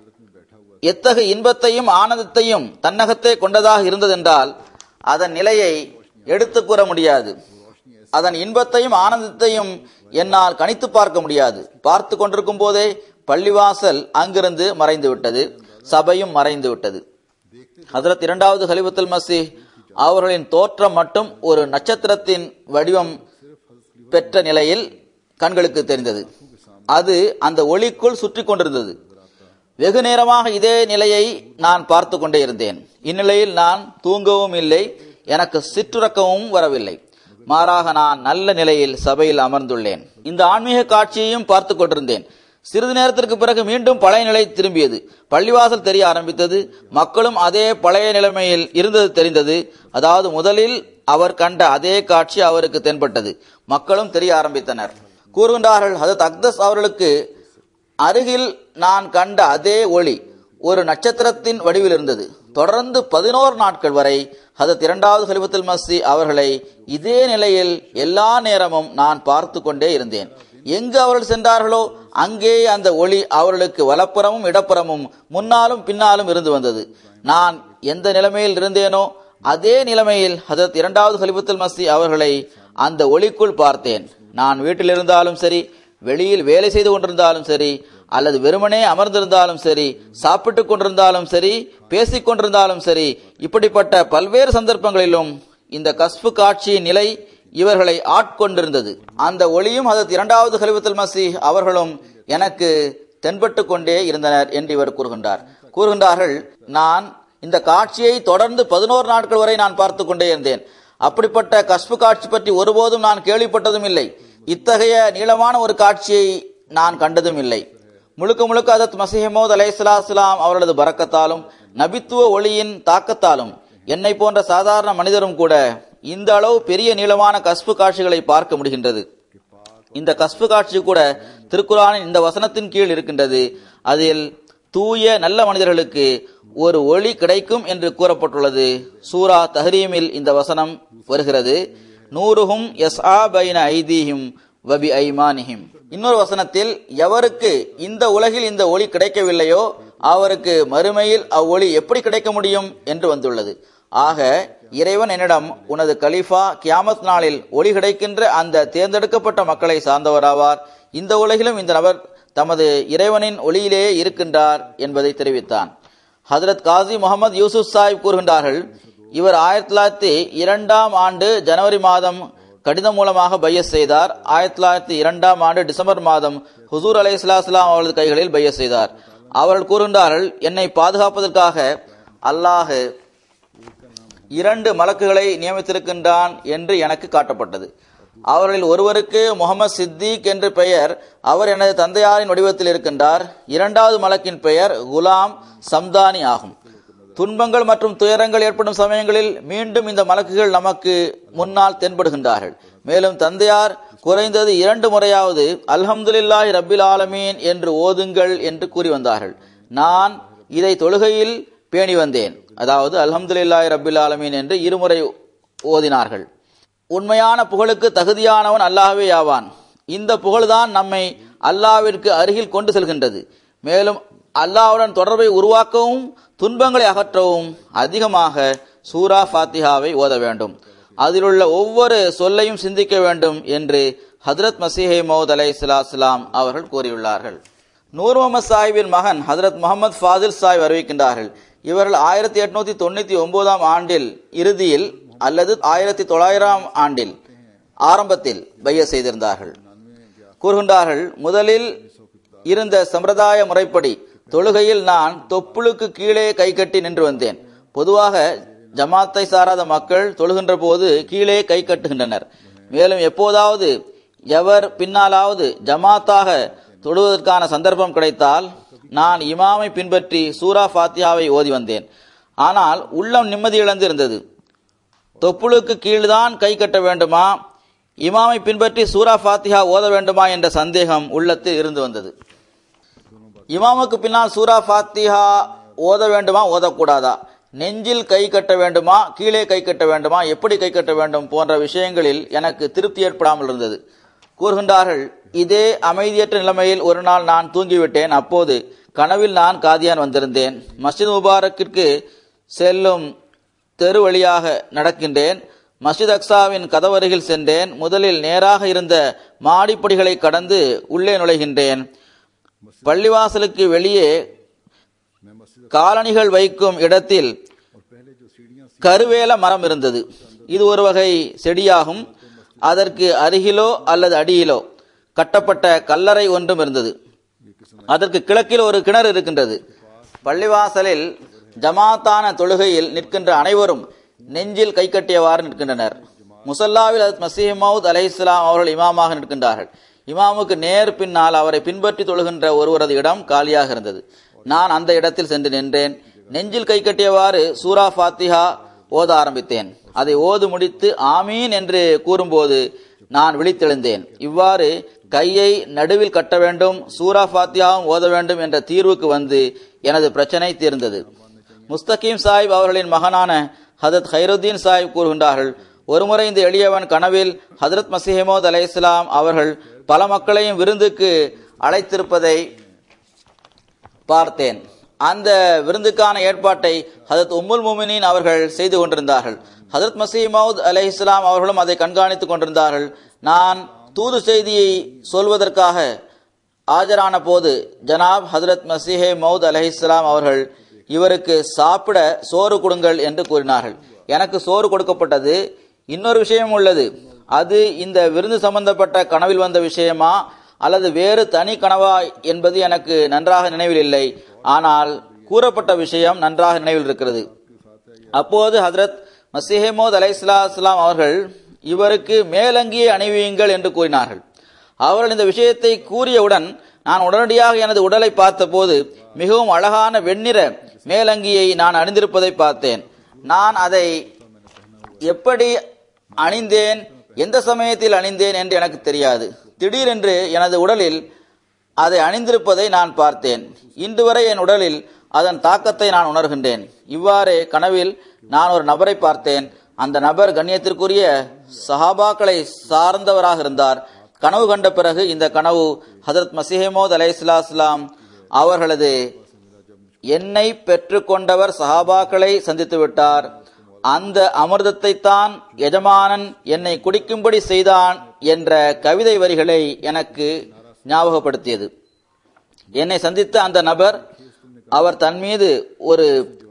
எத்தகைய இன்பத்தையும் ஆனந்தத்தையும் தன்னகத்தே கொண்டதாக இருந்ததென்றால் அதன் நிலையை எடுத்து கூற முடியாது. அதன் இன்பத்தையும் ஆனந்தத்தையும் என்னால் கணித்து பார்க்க முடியாது. பார்த்து கொண்டிருக்கும் போதே பள்ளிவாசல் அங்கிருந்து மறைந்து விட்டது, சபையும் மறைந்து விட்டது. ஹஜ்ரத் இரண்டாவது கலிஃபத்துல் மஸீஹ் அவர்களின் தோற்றம் மட்டும் ஒரு நட்சத்திரத்தின் வடிவம் பெற்ற நிலையில் கண்களுக்கு தெரிந்தது. அது அந்த ஒளிக்குள் சுற்றி கொண்டிருந்தது. வெகு நேரமாக இதே நிலையை நான் பார்த்து கொண்டே இருந்தேன். இந்நிலையில் நான் தூங்கவும் இல்லை, எனக்கு சிற்றுறக்கவும் வரவில்லை. மாறாக நான் நல்ல நிலையில் சபையில் அமர்ந்துள்ளேன். இந்த ஆன்மீக காட்சியையும் பார்த்து கொண்டிருந்தேன். சிறிது நேரத்திற்கு பிறகு மீண்டும் பழைய நிலை திரும்பியது. பள்ளிவாசல் தெரிய ஆரம்பித்தது. மக்களும் அதே பழைய நிலைமையில் இருந்தது தெரிந்தது. அதாவது முதலில் அவர் கண்ட அதே காட்சி அவருக்கு தென்பட்டது. மக்களும் தெரிய ஆரம்பித்தனர். கூறுகின்றார்கள், ஹஜ்ரத் அக்தஸ் அவர்களுக்கு அருகில் நான் கண்ட அதே ஒளி ஒரு நட்சத்திரத்தின் வடிவில் இருந்தது. தொடர்ந்து பதினோரு நாட்கள் வரை ஹஜ்ரத் இரண்டாவது கலிஃபத்துல் மஸீஹ் அவர்களை இதே நிலையில் எல்லா நேரமும் நான் பார்த்து கொண்டே இருந்தேன். எங்கு அவர்கள் சென்றார்களோ அங்கே அந்த ஒளி அவர்களுக்கு வலப்புறமும் இடப்புறமும் முன்னாலும் பின்னாலும் இருந்து வந்தது. நான் எந்த நிலைமையில் இருந்தேனோ அதே நிலைமையில் ஹஜ்ரத் இரண்டாவது கலிஃபத்துல் மஸீஹ் அவர்களை அந்த ஒளிக்குள் பார்த்தேன். நான் வீட்டில் இருந்தாலும் சரி, வெளியில் வேலை செய்து கொண்டிருந்தாலும் சரி, அல்லது வெறுமனே அமர்ந்திருந்தாலும் சரி, சாப்பிட்டுக் கொண்டிருந்தாலும் சரி, பேசிக் கொண்டிருந்தாலும் சரி, இப்படிப்பட்ட பல்வேறு சந்தர்ப்பங்களிலும் இந்த கஸ்பு காட்சியின் நிலை இவர்களை ஆட்கொண்டிருந்தது. அந்த ஒளியும் ஹஜ்ரத் இரண்டாவது கலிஃபத்துல் மஸீஹ் அவர்களும் எனக்கு தென்பட்டு கொண்டே இருந்தனர் என்று இவர் கூறுகின்றார். கூறுகின்றார்கள், நான் இந்த காட்சியை தொடர்ந்து பதினோரு நாட்கள் வரை நான் பார்த்து கொண்டே இருந்தேன். அப்படிப்பட்ட கஸ்பு காட்சி பற்றி ஒருபோதும் நான் கேள்விப்பட்டதும் இல்லை. இத்தகைய நீளமான ஒரு காட்சியை நான் கண்டதும் இல்லை. முழுக்க முழுக்க ஹஜ்ரத் மஸீஹ் மவ்ஊத் அலைஹிஸ்ஸலாம் அவர்களது பரக்கத்தாலும் நபித்துவ ஒளியின் தாக்கத்தாலும் என்னை போன்ற சாதாரண மனிதரும் கூட இந்த அளவு பெரிய நீளமான கஸ்பு காட்சிகளை பார்க்க முடிகின்றது. இந்த கஸ்பு காட்சி கூட திருக்குர்ஆனின் இந்த வசனத்தின் கீழ் இருக்கின்றது. அதில் தூய நல்ல மனிதர்களுக்கு ஒரு ஒளி கிடைக்கும் என்று கூறப்பட்டுள்ளது. சூரா தஹ்ரீமில் இந்த வசனம் வருகிறது. நூறுஹும் யஸ்ஆ பைன ஐதீஹிம் வபி ஐமானிஹிம். இன்னொரு வசனத்தில், எவருக்கு இந்த உலகில் இந்த ஒளி கிடைக்கவில்லையோ அவருக்கு மறுமையில் அவ்வொளி எப்படி கிடைக்க முடியும் என்று வந்துள்ளது. ஆக இறைவன் என்னிடம், உனது கலீஃபா கியாமத் நாளில் ஒளி கிடைக்கின்ற அந்த தேர்ந்தெடுக்கப்பட்ட மக்களை சார்ந்தவராவார். இந்த உலகிலும் இந்த நபர் தமது இறைவனின் ஒளியிலேயே இருக்கின்றார் என்பதை தெரிவித்தான். ஹஜ்ரத் காசி முகமது யூசுப் சாஹிப் கூறுகின்றார்கள், இவர் ஆயிரத்தி தொள்ளாயிரத்தி இரண்டாம் ஆண்டு ஜனவரி மாதம் கடிதம் மூலமாக பையத் செய்தார். ஆயிரத்தி தொள்ளாயிரத்தி இரண்டாம் ஆண்டு டிசம்பர் மாதம் ஹுசூர் அலைஹிஸ்ஸலாம் அவரது கைகளில் பையத் செய்தார். அவர்கள் கூறுகின்றார்கள், என்னை பாதுகாப்பதற்காக அல்லாஹ் இரண்டு மலக்குகளை நியமித்திருக்கின்றான் என்று எனக்கு காட்டப்பட்டது. அவர்களில் ஒருவருக்கு முகமது சித்திக் என்று பெயர். அவர் எனது தந்தையாரின் வடிவத்தில் இருக்கின்றார். இரண்டாவது மலக்கின் பெயர் குலாம் சம்தானி ஆகும். துன்பங்கள் மற்றும் துயரங்கள் ஏற்படும் சமயங்களில் மீண்டும் இந்த மலக்குகள் நமக்கு முன்னால் தென்படுகின்றார்கள். மேலும் தந்தையார் குறைந்தது இரண்டு முறையாவது அல்ஹம்துலில்லாஹி ரப்பில் ஆலமீன் என்று ஓதுங்கள் என்று கூறி வந்தார்கள். நான் இதை தொழுகையில் பேணி வந்தேன். அதாவது அல்ஹம்துலில்லாஹி ரப்பில் ஆலமீன் என்று இருமுறை ஓதினார்கள். உண்மையான புகழுக்கு தகுதியானவன் அல்லாஹ்வே ஆவான். இந்த புகழ்தான் நம்மை அல்லாஹ்விற்கு அருகில் கொண்டு செல்கின்றது. மேலும் அல்லாஹ்வுடன் தொடர்பை உருவாக்கவும் துன்பங்களை அகற்றவும் அதிகமாக சூரா ஃபாத்திஹாவை ஓத வேண்டும். அதிலுள்ள ஒவ்வொரு சொல்லையும் சிந்திக்க வேண்டும் என்று ஹஜ்ரத் மஸீஹ் மவ்ஊத் அலைஹிஸ்ஸலாம் அவர்கள் கூறியுள்ளார்கள். நூர் முகமது சாஹிபின் மகன் ஹதரத் முகமது ஃபாசில் சாஹிப் அறிவிக்கின்றார்கள், இவர்கள் ஆயிரத்தி எட்நூத்தி தொண்ணூத்தி ஒன்பதாம் ஆண்டில் இறுதியில் அல்லது ஆயிரத்தி தொள்ளாயிரம் ஆண்டில் ஆரம்பத்தில் பைய செய்திருந்தார்கள். கூறுகின்றார்கள், முதலில் இருந்த சம்பிரதாய முறைப்படி தொழுகையில் நான் தொப்புளுக்கு கீழே கை கட்டி நின்று வந்தேன். பொதுவாக ஜமாத்தை சாராத மக்கள் தொழுகின்ற போது கீழே கை கட்டுகின்றனர். மேலும் எப்போதாவது எவர் பின்னாலாவது ஜமாத்தாக தொழுவதற்கான சந்தர்ப்பம் கிடைத்தால் நான் இமாமை பின்பற்றி சூரா ஃபாத்தியாவை ஓதி வந்தேன். ஆனால் உள்ளம் நிம்மதி இழந்து இருந்தது. தொப்புளுக்கு கீழ்தான் கை கட்ட வேண்டுமா, இமாமை பின்பற்றி சூரா ஃபாத்தியா ஓத வேண்டுமா என்ற சந்தேகம் உள்ளத்தில் இருந்து வந்தது. இமாமுக்கு பின்னால் சூரா ஃபாத்திஹா ஓத வேண்டுமா ஓதக்கூடாதா, நெஞ்சில் கை கட்ட வேண்டுமா கீழே கை கட்ட வேண்டுமா, எப்படி கை கட்ட வேண்டும் போன்ற விஷயங்களில் எனக்கு திருப்தி ஏற்படாமல் இருந்தது. கூறுகின்றார்கள், இதே அமைதியற்ற நிலைமையில் ஒரு நாள் நான் தூங்கிவிட்டேன். அப்போது கனவில் நான் காதியான் வந்திருந்தேன். மஸ்ஜித் முபாரக்கிற்கு செல்லும் தெரு வழியாக நடக்கின்றேன். மஸ்ஜித் அக்ஸாவின் கதவருகில் சென்றேன். முதலில் நேராக இருந்த மாடிப்படிகளை கடந்து உள்ளே நுழைகின்றேன். பள்ளிவாசலுக்கு வெளியே காலணிகள் வைக்கும் இடத்தில் கருவேல மரம் இருந்தது. இது ஒரு வகை செடியாகும். அதற்கு அருகிலோ அல்லது அடியிலோ கட்டப்பட்ட கல்லறை ஒன்றும் இருந்தது. அதற்கு கிழக்கில் ஒரு கிணறு இருக்கின்றது. பள்ளிவாசலில் ஜமாத்தான தொழுகையில் நிற்கின்ற அனைவரும் நெஞ்சில் கை கட்டியவாறு நிற்கின்றனர். முசல்லாவில் மசீஹ் மவ்ஊத் அலைஹிஸ்ஸலாம் அவர்கள் இமாமாக நிற்கின்றார்கள். இமாமுக்கு நேர் பின்னால் அவரை பின்பற்றி தொழுகின்ற ஒருவரது இடம் காலியாக இருந்தது. நான் அந்த இடத்தில் சென்று நின்றேன். நெஞ்சில் கை கட்டியவாறு சூரா ஃபாத்திஹா ஓத ஆரம்பித்தேன். அதை ஓது முடித்து ஆமீன் என்று கூறும்போது நான் விழித்தெழுந்தேன். இவ்வாறு கையை நடுவில் கட்ட வேண்டும், சூரா ஃபாத்தியாவும் ஓத வேண்டும் என்ற தீர்வுக்கு வந்து எனது பிரச்சனை தீர்ந்தது. முஸ்தகீம் சாஹிப் அவர்களின் மகனான ஹதரத் ஹைருத்தீன் சாஹிப் கூறுகின்றார்கள், ஒருமுறை இந்த எளியவன் கனவில் ஹதரத் மசீஹ் மவ்ஊத் அலைஹிஸ்ஸலாம் அவர்கள் பல மக்களையும் விருந்துக்கு அழைத்திருப்பதை பார்த்தேன். அந்த விருந்துக்கான ஏற்பாட்டை ஹதரத் உம்முல் முமினீன் அவர்கள் செய்து கொண்டிருந்தார்கள். ஹதரத் மசீஹ் மவ்ஊத் அலைஹிஸ்ஸலாம் அவர்களும் அதை கண்காணித்துக் கொண்டிருந்தார்கள். நான் தூது செய்தியை சொல்வதற்காக ஆஜரான போது ஜனாப் ஹதரத் மசீஹ் மவ்ஊத் அலைஹிஸ்ஸலாம் அவர்கள் இவருக்கு சாப்பிட சோறு கொடுங்கள் என்று கூறினார்கள். எனக்கு சோறு கொடுக்கப்பட்டது. இன்னொரு விஷயம் உள்ளது. அது இந்த விருந்து சம்பந்தப்பட்ட கனவில் வந்த விஷயமா அல்லது வேறு தனி கனவா என்பது எனக்கு நன்றாக நினைவில் இல்லை. ஆனால் கூறப்பட்ட விஷயம் நன்றாக நினைவில் இருக்கிறது. அப்போது ஹதரத் மசீஹ் மவ்ஊத் அலைஹிஸ்ஸலாம் அவர்கள் இவருக்கு மேலங்கியை அணிவியுங்கள் என்று கூறினார்கள். அவர்கள் இந்த விஷயத்தை கூறியவுடன் நான் உடனடியாக எனது உடலை பார்த்த போது மிகவும் அழகான வெண்ணிற மேலங்கியை நான் அணிந்திருப்பதை பார்த்தேன். நான் அதை எப்படி அணிந்தேன், எந்த சமயத்தில் அணிந்தேன் என்று எனக்கு தெரியாது. திடீரென்று எனது உடலில் அதை அணிந்திருப்பதை நான் பார்த்தேன். இன்று வரை என் உடலில் அதன் தாக்கத்தை நான் உணர்கின்றேன். இவ்வாறே கனவில் நான் ஒரு நபரை பார்த்தேன். அந்த நபர் கண்ணியத்திற்குரிய சஹாபாக்களை சார்ந்தவராக இருந்தார். கனவு கண்ட பிறகு இந்த கனவு ஹதரத் மசீஹ் மவ்ஊத் அலைஹிஸ்ஸலாம் அவர்களது என்னை பெற்றுக்கொண்டவர் சஹாபாக்களை சந்தித்து விட்டார், அந்த அமிர்தத்தை தான் எஜமானன் என்னை குடிக்கும்படி செய்தான் என்ற கவிதை வரிகளை எனக்கு ஞாபகப்படுத்தியது. என்னை சந்தித்த அந்த நபர், அவர் தன் மீது ஒரு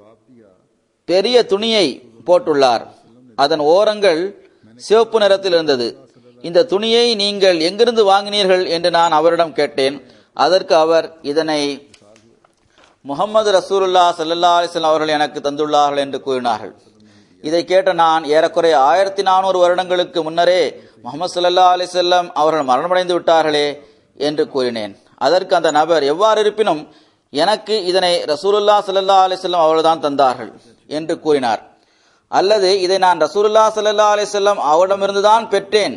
பெரிய துணியை போட்டுள்ளார். அதன் ஓரங்கள் சிவப்பு நிறத்தில் இருந்தது. இந்த துணியை நீங்கள் எங்கிருந்து வாங்கினீர்கள் என்று நான் அவரிடம் கேட்டேன். அதற்கு அவர், இதனை முஹம்மது ரசூலுல்லாஹ் ஸல்லல்லாஹு அலைஹி வஸல்லம் அவர்கள் எனக்கு தந்துள்ளார்கள் என்று கூறினார்கள். இதை கேட்ட நான், ஏறக்குறைய ஆயிரத்தி நானூறு வருடங்களுக்கு முன்னரே முஹம்மது ஸல்லல்லாஹு அலைஹி வஸல்லம் அவர்கள் மரணமடைந்து விட்டார்களே என்று கூறினேன். அதற்கு அந்த நபர், எவ்வாறு இருப்பினும் எனக்கு இதனை ரசூலுல்லாஹ் ஸல்லல்லாஹு அலைஹி வஸல்லம் அவர்கள்தான் தந்தார்கள் என்று கூறினார். அல்லது இதை நான் ரசூலுல்லாஹ் ஸல்லல்லாஹு அலைஹி வஸல்லம் அவரிடமிருந்துதான் பெற்றேன்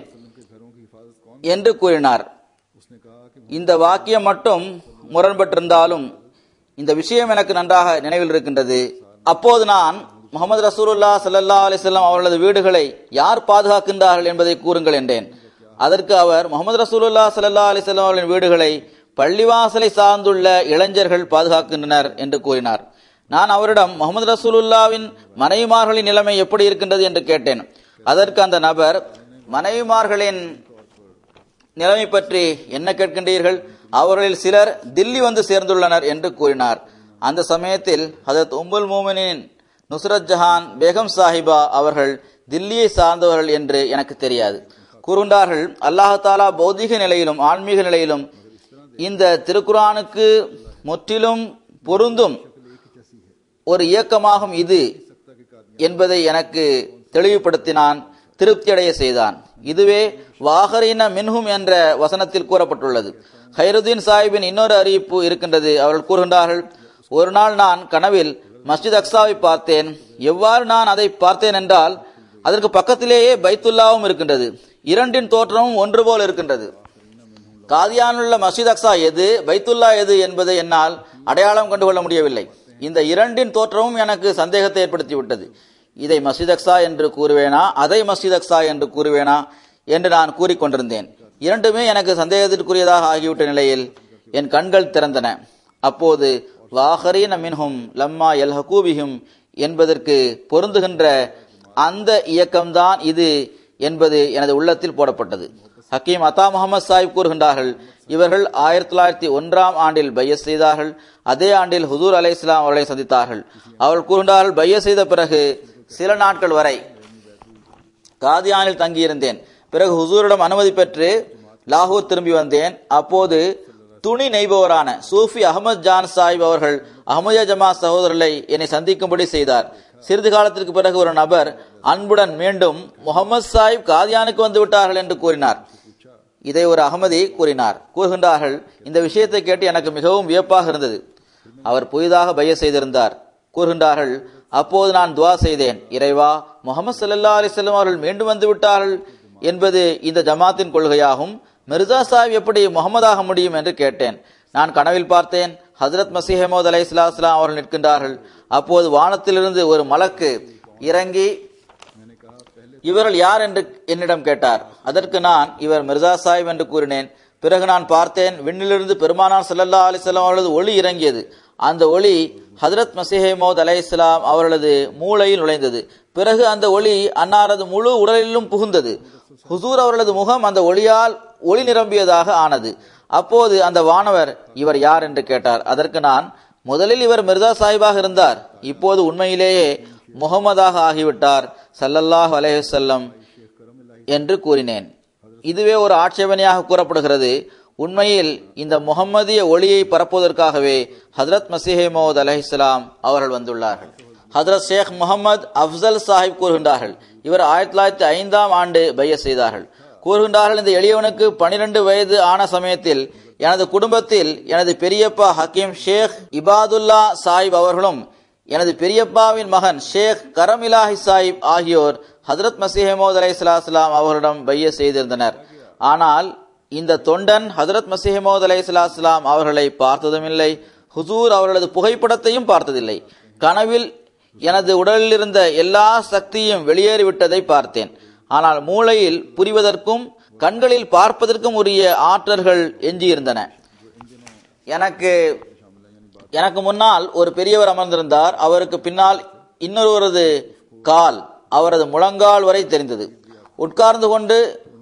என்று கூறினார். இந்த வாக்கியம் மட்டும் முரண்பட்டிருந்தாலும் இந்த விஷயம் எனக்கு நன்றாக நினைவில் இருக்கின்றது. அப்போது நான், முஹம்மது ரசூலுல்லாஹ் ஸல்லல்லாஹு அலைஹி வஸல்லம் அவர்களது வீடுகளை யார் பாதுகாக்கின்றார்கள் என்பதை கூறுங்கள் என்றேன். அதற்கு அவர், முஹம்மது ரசூலுல்லாஹ் ஸல்லல்லாஹு அலைஹி வஸல்லம் அவர்களின் வீடுகளை பள்ளிவாசலை சார்ந்துள்ள இளைஞர்கள் பாதுகாக்கின்றனர் என்று கூறினார். நான் அவரிடம் முஹம்மது ரசூலுல்லாவின் மனைவிமார்களின் நிலைமை எப்படி இருக்கின்றது என்று கேட்டேன். அதற்கு அந்த நபர், மனைவிமார்களின் நிலைமை பற்றி என்ன கேட்கின்றீர்கள்? அவர்களில் சிலர் தில்லி வந்து சேர்ந்துள்ளனர் என்று கூறினார். அந்த சமயத்தில் ஹஜரத் உம்முல் மோமினின் நுஸ்ரத் ஜஹான் பேகம் சாஹிபா அவர்கள் தில்லியை சார்ந்தவர்கள் என்று எனக்கு தெரியாது. கூறுகின்றார்கள், அல்லாஹ் தாலா பௌதிக நிலையிலும் ஆன்மீக நிலையிலும் இந்த திருக்குரானுக்கு முற்றிலும் பொருந்தும் ஒரு இயக்கமாகும் இது என்பதை எனக்கு தெளிவுபடுத்தினான், திருப்தியடைய செய்தான். இதுவே வாகரீன மின்ஹும் என்ற வசனத்தில் கூறப்பட்டுள்ளது. ஹைருதீன் சாஹிபின் இன்னொரு அறிவிப்பு இருக்கின்றது. அவர்கள் கூறுகின்றார்கள், ஒரு நாள் நான் கனவில் மஸ்ஜித் அக்ஸாவை பார்த்தேன். எவ்வாறு நான் அதை பார்த்தேன் என்றால், அதற்கு பக்கத்திலேயே பைத்துல்லாவும் இருக்கின்றது. இரண்டின் தோற்றமும் ஒன்று போல் இருக்கின்றது. காதியானுள்ள மஸ்ஜித் அக்ஸா எது, பைத்துல்லா எது என்பதை என்னால் அடையாளம் கண்டுகொள்ள முடியவில்லை. இந்த இரண்டின் தோற்றமும் எனக்கு சந்தேகத்தை ஏற்படுத்திவிட்டது. இதை மஸ்ஜித் அக்ஸா என்று கூறுவேனா, அதை மஸ்ஜித் அக்ஸா என்று கூறுவேனா என்று நான் கூறிக்கொண்டிருந்தேன். இரண்டுமே எனக்கு சந்தேகத்திற்குரியதாக ஆகிவிட்ட நிலையில் என் கண்கள் திறந்தன. அப்போது வாஹரீன மின்ஹும் லம்மா யல்ஹகூபிஹும் என்பதற்கு பொருந்துகின்ற அந்த இயக்கம்தான் இது என்பது எனது உள்ளத்தில் போடப்பட்டது. ஹக்கீம் அத்தா முகமது சாஹிப் கூறுகின்றார்கள், இவர்கள் ஆயிரத்தி தொள்ளாயிரத்தி ஒன்றாம் ஆண்டில் பையஸ் செய்தார்கள். அதே ஆண்டில் ஹுசூர் அலை இஸ்லாம் அவர்களை சந்தித்தார்கள். அவர்கள் கூறுகின்றார்கள், பையஸ் செய்த பிறகு சில நாட்கள் வரை காதியானில் தங்கியிருந்தேன். பிறகு ஹுசூரிடம் அனுமதி பெற்று லாகூர் திரும்பி வந்தேன். அப்போது துணி நெய்பவரான சூஃபி அகமது ஜான் சாஹிப் அவர்கள் அஹமதியா ஜமா சகோதரர்களை என்னை சந்திக்கும்படி செய்தார். சிறிது காலத்திற்கு பிறகு ஒரு நபர் அன்புடன் மீண்டும் முகமது சாஹிப் காதியானுக்கு வந்து விட்டார்கள் என்று கூறினார். இதை ஒரு அகமதி கூறினார். கூறுகின்றார்கள், இந்த விஷயத்தை கேட்டு எனக்கு மிகவும் வியப்பாக இருந்தது. அவர் புதிதாக பைய செய்திருந்தார். கூறுகின்றார்கள், அப்போது நான் துவா செய்தேன், இறைவா, முகமது ஸல்லல்லாஹு அலைஹி வஸல்லம் அவர்கள் மீண்டும் வந்து விட்டார்கள் என்பது இந்த ஜமாத்தின் கொள்கையாகும். மிர்சா சாஹிப் எப்படி முகமதாக முடியும் என்று கேட்டேன். நான் கனவில் பார்த்தேன், ஹஜ்ரத் மசீஹ் மவ்ஊத் அலைஹிஸ்ஸலாம் அவர்கள் நிற்கின்றார்கள். அப்போது வானத்திலிருந்து ஒரு மலக்கு இறங்கி இவர்கள் யார் என்று என்னிடம் கேட்டார். அதற்கு நான் இவர் மிர்சா சாஹிப் என்று கூறினேன். பிறகு நான் பார்த்தேன், விண்ணிலிருந்து பெருமானார் ஸல்லல்லாஹு அலைஹி வஸல்லம் அவர்களது ஒளி இறங்கியது. அந்த ஒளி ஹஜ்ரத் மசீஹ் மவ்ஊத் அலைஹிஸ்ஸலாம் அவர்களது மூளையில் நுழைந்தது. பிறகு அந்த ஒளி அன்னாரது முழு உடலிலும் புகுந்தது. ஹுசூர் அவர்களது முகம் அந்த ஒளியால் ஒளி நிரம்பியதாக ஆனது. அப்போது அந்த வானவர் இவர் யார் என்று கேட்டார். அதற்கு நான், முதலில் இவர் மிர்சா சாஹிபாக இருந்தார், இப்போது உண்மையிலேயே முகமதாக ஆகிவிட்டார் ஸல்லல்லாஹு அலைஹி வஸல்லம் என்று கூறினேன். இதுவே ஒரு ஆட்சேபனையாக கூறப்படுகிறது. உண்மையில் இந்த முகம்மதிய ஒளியை பரப்புவதற்காகவே ஹஜ்ரத் மசீஹ் மவ்ஊத் அலைஹிஸ்ஸலாம் அவர்கள் வந்துள்ளார்கள். ஹஜ்ரத் ஷேக் முகமது அப்சல் சாஹிப் கூறுகின்றார்கள், இவர் ஆயிரத்தி தொள்ளாயிரத்தி ஐந்தாம் ஆண்டு பைய செய்தார்கள். கூறுகின்றார்கள், இந்த எளியவனுக்கு பனிரெண்டு வயது ஆன சமயத்தில் எனது குடும்பத்தில் எனது பெரியப்பா ஹக்கீம் ஷேக் இபாதுல்லா சாஹிப் அவர்களும் எனது பெரியப்பாவின் மகன் ஷேக் கரமிலாஹி சாஹிப் ஆகியோர் ஹஜ்ரத் மசீஹ் மவ்ஊத் அலைஹிஸ்ஸலாம் அவர்களிடம் பைய செய்திருந்தனர். ஆனால் இந்த தொண்டன் ஹஜ்ரத் மசீஹ் மவ்ஊத் அலைஹிஸ்ஸலாம் அவர்களை பார்த்ததும் இல்லை, ஹுசூர் அவர்களது புகைப்படத்தையும் பார்த்ததில்லை. கனவில் எனது உடலில் இருந்த எல்லா சக்தியும் வெளியேறிவிட்டதை பார்த்தேன். ஆனால் மூளையில் புரிவதற்கும் கண்களில் பார்ப்பதற்கும் உரிய ஆற்றல்கள் எஞ்சியிருந்தன. எனக்கு எனக்கு முன்னால் ஒரு பெரியவர் அமர்ந்திருந்தார். அவருக்கு பின்னால் இன்னொருவரது கால் அவரது முழங்கால் வரை தெரிந்தது. உட்கார்ந்து கொண்டு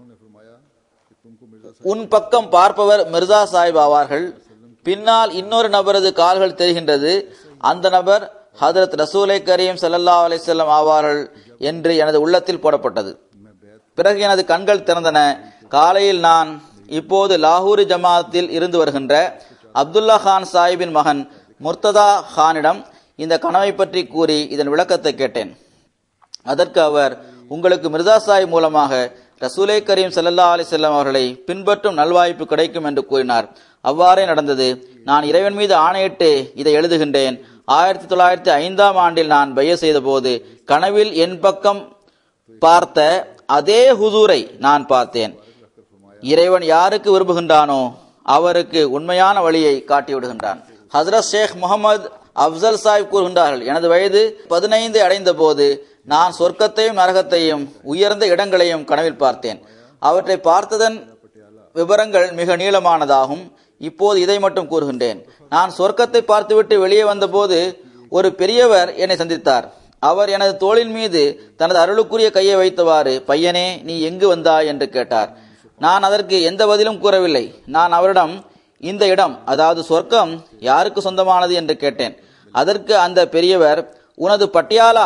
உன் பக்கம் பார்ப்பவர் மிர்சா சாஹிப் ஆவார்கள். பின்னால் இன்னொரு நபரது கால்கள் தெரிகின்றது. அந்த நபர் ஹஜ்ரத் ரசூலை கரீம் ஸல்லல்லாஹு அலைஹி வஸல்லம் ஆவார்கள் என்று எனது உள்ளத்தில் போடப்பட்டது. பிறகு எனது கண்கள் திறந்தன. காலையில் நான் இப்போது லாகூர் ஜமாத்தில் இருந்து வருகின்ற அப்துல்லா கான் சாஹிபின் மகன் முர்த்ததா கானிடம் இந்த கனவை பற்றி கூறி இதன் விளக்கத்தை கேட்டேன். அதற்கு அவர், உங்களுக்கு மிர்சா சாஹிப் மூலமாக ரசூலை கரீம் ஸல்லல்லாஹு அலைஹி வஸல்லம் அவர்களை பின்பற்றும் நல்வாய்ப்பு கிடைக்கும் என்று கூறினார். அவ்வாறே நடந்தது. நான் இறைவன் மீது ஆணையிட்டு இதை எழுதுகின்றேன். ஆயிரத்தி தொள்ளாயிரத்தி ஐந்தாம் ஆண்டில் நான் பைய செய்த போது கனவில் என் பக்கம் பார்த்த அதே ஹுசூரை நான் பார்த்தேன். இறைவன் யாருக்கு விரும்புகின்றானோ அவருக்கு உண்மையான வழியை காட்டிவிடுகின்றான். ஹஜ்ரத் ஷேக் முகமது அப்சல் சாஹிப் கூறுகின்றார்கள், எனது வயது பதினைந்து அடைந்த போது நான் சொர்க்கத்தையும் நரகத்தையும் உயர்ந்த இடங்களையும் கனவில் பார்த்தேன். அவற்றை பார்த்ததன் விவரங்கள் மிக நீளமானதாகும். இப்போது இதை மட்டும் கூறுகின்றேன். நான் சொர்க்கத்தை பார்த்துவிட்டு வெளியே வந்தபோது ஒரு பெரியவர் என்னை சந்தித்தார். அவர் எனது தோளின் மீது தனது அருளுக்குரிய கையை வைத்தவாறு, பையனே, நீ எங்கு வந்தாய் என்று கேட்டார். நான் அதற்கு எந்த பதிலும் கூறவில்லை. நான் அவரிடம், இந்த இடம், அதாவது சொர்க்கம் யாருக்கு சொந்தமானது என்று கேட்டேன். அதற்கு அந்த பெரியவர், உனது பட்டியாலா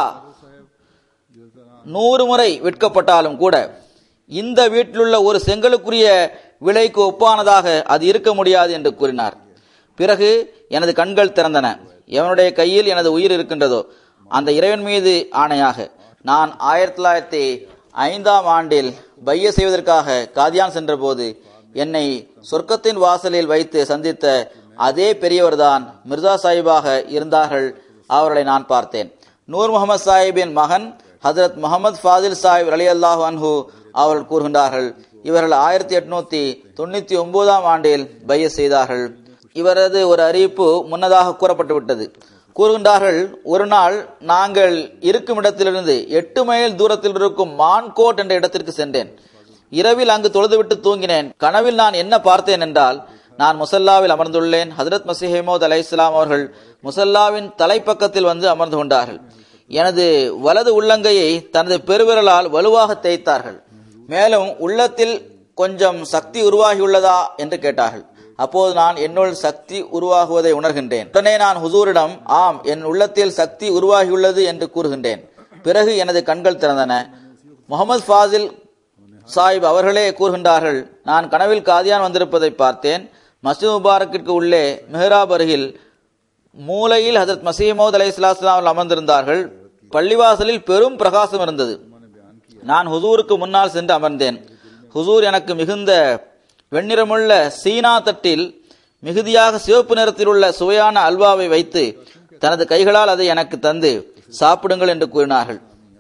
நூறு முறை விற்கப்பட்டாலும் கூட இந்த வீட்டிலுள்ள ஒரு செங்கலுக்குரிய விலைக்கு ஒப்பானதாக அது இருக்க முடியாது என்று கூறினார். பிறகு எனது கண்கள் திறந்தன. எவனுடைய கையில் எனது உயிர் இருக்கின்றதோ அந்த இறைவன் மீது ஆணையாக, நான் ஆயிரத்தி தொள்ளாயிரத்தி ஐந்தாம் ஆண்டில் பைய செய்வதற்காக காதியான் சென்ற போது என்னை சொர்க்கத்தின் வாசலில் வைத்து சந்தித்த அதே பெரியவர்தான் மிர்சா சாஹிபாக இருந்தார்கள். அவர்களை நான் பார்த்தேன். நூர் முகமது சாஹிபின் மகன் ஹஜரத் முகமது ஃபாதில் சாஹிப் ரலியல்லாஹு அன்ஹு அவர்கள் கூறுகின்றார்கள், இவர்கள் ஆயிரத்தி எட்நூத்தி தொண்ணூத்தி ஒன்பதாம் ஆண்டில் பைய செய்தார்கள். இவரது ஒரு அறிவிப்பு முன்னதாக கூறப்பட்டு விட்டது. கூறுகின்றார்கள், ஒரு நாள் நாங்கள் இருக்கும் இடத்திலிருந்து எட்டு மைல் தூரத்தில் இருக்கும் மான்கோட் என்ற இடத்திற்கு சென்றேன். இரவில் அங்கு தொழுதுவிட்டு தூங்கினேன். கனவில் நான் என்ன பார்த்தேன் என்றால், நான் முசல்லாவில் அமர்ந்துள்ளேன். ஹஜரத் மஸீஹ் மவ்ஊத் அலைஹிஸ்ஸலாம் அவர்கள் முசல்லாவின் தலைப்பக்கத்தில் வந்து அமர்ந்து கொண்டார்கள். எனது வலது உள்ளங்கையை தனது பெருவிரலால் வலுவாக தேய்த்தார்கள். மேலும் உள்ளத்தில் கொஞ்சம் சக்தி உருவாகியுள்ளதா என்று கேட்டார்கள். அப்போது நான் என்னுள் சக்தி உருவாகுவதை உணர்கின்றேன். உடனே நான் ஹுசூரிடம், ஆம், என் உள்ளத்தில் சக்தி உருவாகியுள்ளது என்று கூறுகின்றேன். பிறகு எனது கண்கள் திறந்தன. முகமது ஃபாசில் சாஹிப் அவர்களே கூறுகின்றார்கள், நான் கனவில் காதியான் வந்திருப்பதை பார்த்தேன். மஸ்ஜித் முபாரக்கிற்கு உள்ளே மெஹராப் அருகில் மூலையில் ஹஜரத் மஸீஹ் மவ்ஊத் அலைஹிஸ்ஸலாம் அவர்கள் அமர்ந்திருந்தார்கள். பள்ளிவாசலில் பெரும் பிரகாசம் இருந்தது. நான் ஹுசூருக்கு முன்னால் சென்று அமர்ந்தேன். ஹுசூர் எனக்கு மிகுந்த வெண்ணிறமுள்ள சீனா தட்டில் மிகுதியாக சிவப்பு நிறத்தில் உள்ள சுவையான அல்வாவை வைத்து தனது கைகளால் அதை எனக்கு தந்து சாப்பிடுங்கள் என்று கூறினார்கள்.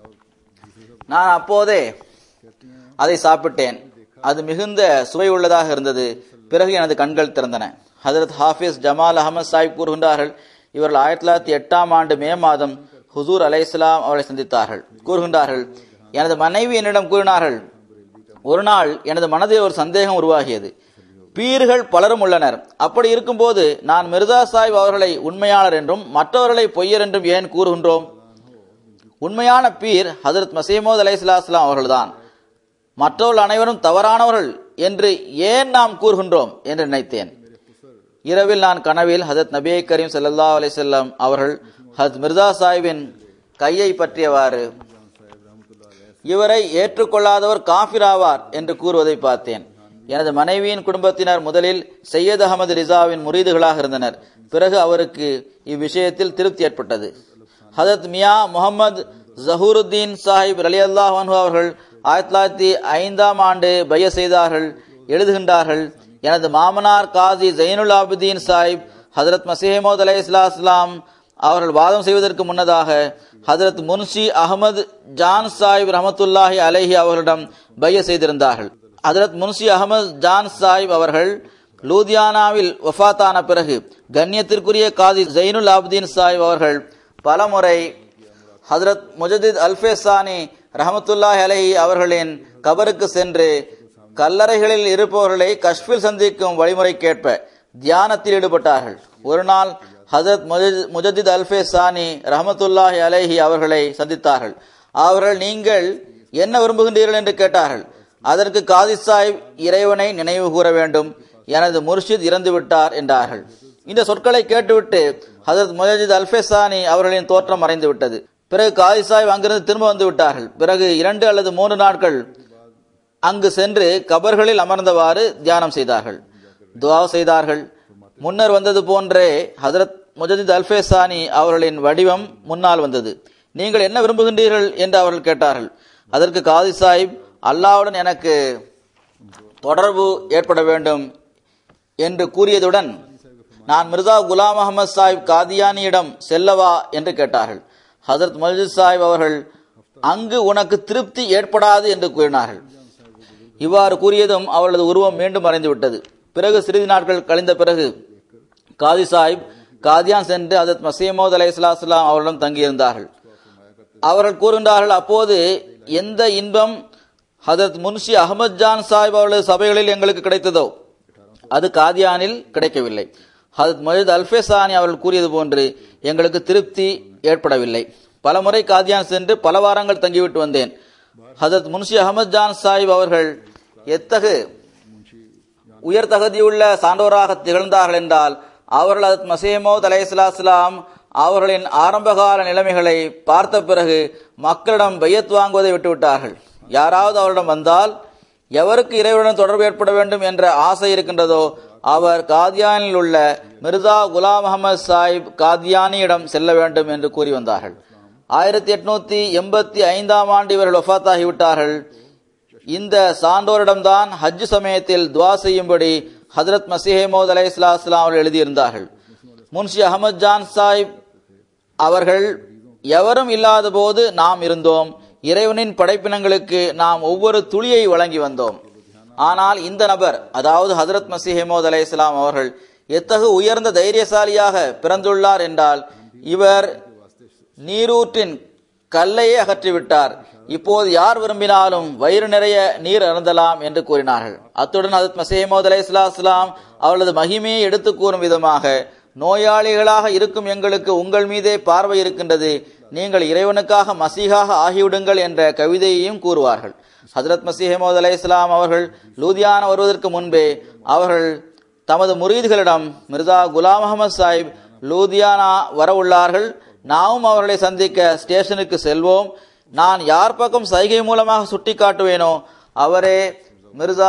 நான் அப்போதே அதை சாப்பிட்டேன். அது மிகுந்த சுவை உள்ளதாக இருந்தது. பிறகு எனது கண்கள் திறந்தன. ஹஜரத் ஹாஃபிஸ் ஜமால் அஹமது சாஹிப் கூறுகின்றார்கள், இவர்கள் ஆயிரத்தி தொள்ளாயிரத்தி எட்டாம் ஆண்டு மே மாதம் ஹுசூர் அலைஹிஸ்ஸலாம் அவர்களை சந்தித்தார்கள். கூறுகின்றார்கள், எனது மனைவி என்னிடம் கூறினார்கள், ஒரு நாள் எனது மனதில் ஒரு சந்தேகம் உருவாகியது. பீர்கள் பலரும் உள்ளனர். அப்படி இருக்கும்போது நான் மிர்சா சாஹிப் அவர்களை உண்மையாளர் என்றும் மற்றவர்களை பொய்யர் என்றும் ஏன் கூறுகின்றோம்? உண்மையான பீர் ஹஜரத் மஸீஹ் மவ்ஊத் அலைஹிஸ்ஸலாம் அவர்கள்தான். மற்றவர்கள் அனைவரும் தவறானவர்கள் என்று ஏன் நாம் கூறுகின்றோம் என்று நினைத்தேன். இரவில் நான் கனவில் ஹஜரத் நபி கரீம் ஸல்லல்லாஹு அலைஹி வஸல்லம் அவர்கள் ஹஜரத் மிர்சா சாஹிபின் கையை பற்றியவாறு, இவரை ஏற்றுக்கொள்ளாதவர் காஃபிர் ஆவார் என்று கூறுவதை பார்த்தேன். எனது மனைவியின் குடும்பத்தினர் முதலில் சையத் அகமது ரிசாவின் முரீதுகளாக இருந்தனர். பிறகு அவருக்கு இவ்விஷயத்தில் திருப்தி ஏற்பட்டது. ஹஜரத் மியா முகமது ஜஹூருத்தீன் சாஹிப் ரலியல்லாஹு அன்ஹு அவர்கள் ஆயிரத்தி தொள்ளாயிரத்தி ஐந்தாம் ஆண்டு பைய செய்தார்கள். எழுதுகின்றார்கள், எனது மாமனார் காசி ஜைனுல் ஆபிதீன் சாஹிப் ஹஜரத் மஸீஹ் மவ்ஊத் அலைஹிஸ்ஸலாம் அவர்கள் வாதம் செய்வதற்கு முன்னதாக ஹஜரத் முன்ஷி அகமது ஜான் சாஹிப் ரஹமத்துல்லாஹி அலைஹி அவர்களிடம் பைய செய்திருந்தார்கள். ஹஜரத் முன்ஷி அகமது ஜான் சாஹிப் அவர்கள் லூதியானாவில் வஃபாத்தான பிறகு கண்ணியத்திற்குரிய காசி ஜைனுல் ஆபிதீன் சாஹிப் அவர்கள் பலமுறை ஹஜரத் முஜதித் அல்ஃபேசானி ரஹமத்துல்லாஹி அலைஹி அவர்களின் கபருக்கு சென்று கல்லறைகளில் இருப்பவர்களை கஷ்பில் சந்திக்கும் வழிமுறைக்கேற்ப தியானத்தில் ஈடுபட்டார்கள். ஒரு நாள் ஹஜரத் முஜதித் அல்ஃபேசானி ரஹமத்துல்லாஹி அலைஹி அவர்களை சந்தித்தார்கள். அவர்கள், நீங்கள் என்ன விரும்புகின்றீர்கள் என்று கேட்டார்கள். அதற்கு காதி சாஹிப், இறைவனை நினைவு கூற வேண்டும், எனது முர்ஷித் இறந்து விட்டார் என்றார்கள். இந்த சொற்களை கேட்டுவிட்டு ஹஜரத் முஜதித் அல்ஃபேசானி அவர்களின் தோற்றம் மறைந்து விட்டது. பிறகு காதி சாஹிப் அங்கிருந்து திரும்ப வந்து விட்டார்கள். பிறகு இரண்டு அல்லது மூன்று நாட்கள் அங்கு சென்று கபர்களில் அமர்ந்தவாறு தியானம் செய்தார்கள், துஆ செய்தார்கள். முன்னர் வந்தது போன்றே ஹஜரத் முஜதித் அல்ஃபேசானி அவர்களின் வடிவம் முன்னால் வந்தது. நீங்கள் என்ன விரும்புகின்றீர்கள் என்று அவர்கள் கேட்டார்கள். அதற்கு காதி சாஹிப், அல்லாஹ்வுடன் எனக்கு தொடர்பு ஏற்பட வேண்டும் என்று கூறியதுடன், நான் மிர்சா குலாம் அஹமது சாஹிப் காதியானியிடம் செல்லவா என்று கேட்டார்கள். ஹஜரத் முஜதித் சாஹிப் அவர்கள், அங்கு உனக்கு திருப்தி ஏற்படாது என்று கூறினார்கள். இவ்வாறு கூறியதும் அவர்களது உருவம் மீண்டும் மறைந்துவிட்டது. பிறகு சிறிது நாட்கள் கழிந்த பிறகு காதி சாஹிப் காதியான் சென்று ஹஜரத் மஸீஹ் மவ்ஊத் அலைஹிஸ்ஸலாம் அவர்களிடம் தங்கியிருந்தார்கள். அவர்கள் கூறுகின்றார்கள், அப்போது எந்த இன்பம் ஹஜரத் முன்ஷி அகமது ஜான் சாஹிப் அவர்களது சபைகளில் எங்களுக்கு கிடைத்ததோ அது காதியானில் கிடைக்கவில்லை. ஹஜரத் முஜதித் அல்ஃபேசானி அவர்கள் கூறியது போன்று எங்களுக்கு திருப்தி ஏற்படவில்லை. பல முறை காதியான் சென்று பல வாரங்கள் தங்கிவிட்டு வந்தேன். ஹஜரத் முன்ஷி அகமது ஜான் சாஹிப் அவர்கள் எத்தகு உயர் தகுதியுள்ள சான்றோராக திகழ்ந்தார்கள் என்றால் அவர்கள் ஹஜ்ரத் மஸீஹ் மவ்ஊத் அலைஹிஸ்ஸலாம் அவர்களின் ஆரம்பகால நிலைமைகளை பார்த்த பிறகு மக்களிடம் பையத் வாங்குவதை விட்டுவிட்டார்கள். யாராவது அவரிடம் வந்தால் எவருக்கு இறைவனுடன் தொடர்பு ஏற்பட வேண்டும் என்ற ஆசை இருக்கின்றதோ அவர் காதியானில் உள்ள மிர்சா குலாம் அஹமது சாஹிப் காதியானியிடம் செல்ல வேண்டும் என்று கூறி வந்தார்கள். ஆயிரத்தி எட்நூத்தி எண்பத்தி ஐந்தாம் ஆண்டு இவர்கள் வஃபாத் ஆகிவிட்டார்கள். இந்த சான்றோரிடம்தான் ஹஜ் சமயத்தில் துவா செய்யும்படி ஹஜ்ரத் மஸீஹ் மவ்ஊத் அலைஹிஸ்ஸலாம் அவர்கள் எழுதியிருந்தார்கள். முன்ஷி அஹமத் ஜான் சாஹிப் அவர்கள், எவரும் இல்லாத போது நாம் இருந்தோம், இறைவனின் படைப்பினங்களுக்கு நாம் ஒவ்வொரு துளியை வழங்கி வந்தோம். ஆனால் இந்த நபர், அதாவது ஹஜ்ரத் மஸீஹ் மவ்ஊத் அலைஹிஸ்ஸலாம் அவர்கள் எத்தகு உயர்ந்த தைரியசாலியாக பிறந்துள்ளார் என்றால் இவர் நீரூற்றின் கல்லையே அகற்றிவிட்டார். இப்போது யார் விரும்பினாலும் வயிறு நிறைய நீர் அருந்தலாம் என்று கூறினார்கள். அத்துடன் ஹஜ்ரத் மஸீஹ் மவ்ஊத் அலைஹிஸ்ஸலாம் அவர்களது மகிமையை எடுத்து கூறும் விதமாக, நோயாளிகளாக இருக்கும் எங்களுக்கு உங்கள் மீதே பார்வை இருக்கின்றது, நீங்கள் இறைவனுக்காக மசீகாக ஆகிவிடுங்கள் என்ற கவிதையையும் கூறுவார்கள். ஹஜ்ரத் மஸீஹ் மவ்ஊத் அலைஹிஸ்ஸலாம் அவர்கள் லூதியானா வருவதற்கு முன்பே அவர்கள் தமது முரீதுகளிடம், மிர்சா குலாம் அஹமது சாஹிப் லூதியானா வர உள்ளார்கள், நாமும் அவர்களை சந்திக்க ஸ்டேஷனுக்கு செல்வோம், நான் யார் பக்கம் சைகை மூலமாக சுட்டி காட்டுவேனோ அவரே மிர்சா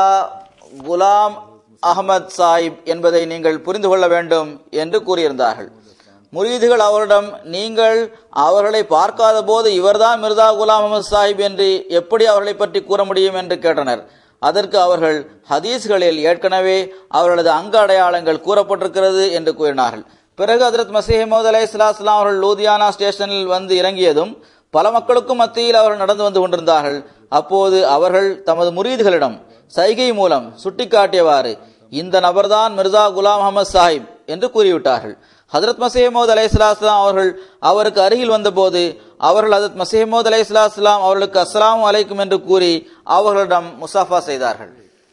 குலாம் அஹமத் சாஹிப் என்பதை நீங்கள் புரிந்து கொள்ள வேண்டும் என்று கூறியிருந்தார்கள். முரீதுகள் அவரிடம், நீங்கள் அவர்களை பார்க்காத போது இவர்தான் மிர்சா குலாம் அஹமது சாஹிப் என்று எப்படி அவர்களை பற்றி கூற முடியும் என்று கேட்டனர். அதற்கு அவர்கள், ஹதீஸ்களில் ஏற்கனவே அவர்களது அங்க அடையாளங்கள் கூறப்பட்டிருக்கிறது என்று கூறினார்கள். பிறகு ஹஜ்ரத் மஸீஹ் மவ்ஊத் அலைஹிஸ்ஸலாம் அவர்கள் லூதியானா ஸ்டேஷனில் வந்து இறங்கியதும் பல மக்களுக்கும் மத்தியில் அவர்கள் நடந்து வந்து கொண்டிருந்தார்கள். அப்போது அவர்கள் தமது முரீதுகளிடம் சைகை மூலம் சுட்டிக்காட்டியவாறு, இந்த நபர்தான் மிர்சா குலாம் அஹமது சாஹிப் என்று கூறிவிட்டார்கள். ஹஜ்ரத் மஸீஹ் மவ்ஊத் அலைஹிஸ்ஸலாம் அவர்கள் அவருக்கு அருகில் வந்தபோது அவர்கள் ஹஜ்ரத் மஸீஹ் மவ்ஊத் அலைஹிஸ்ஸலாம் அவர்களுக்கு அஸ்ஸலாமு அலைக்கும் என்று கூறி அவர்களிடம் முசாஃபா செய்தார்கள்.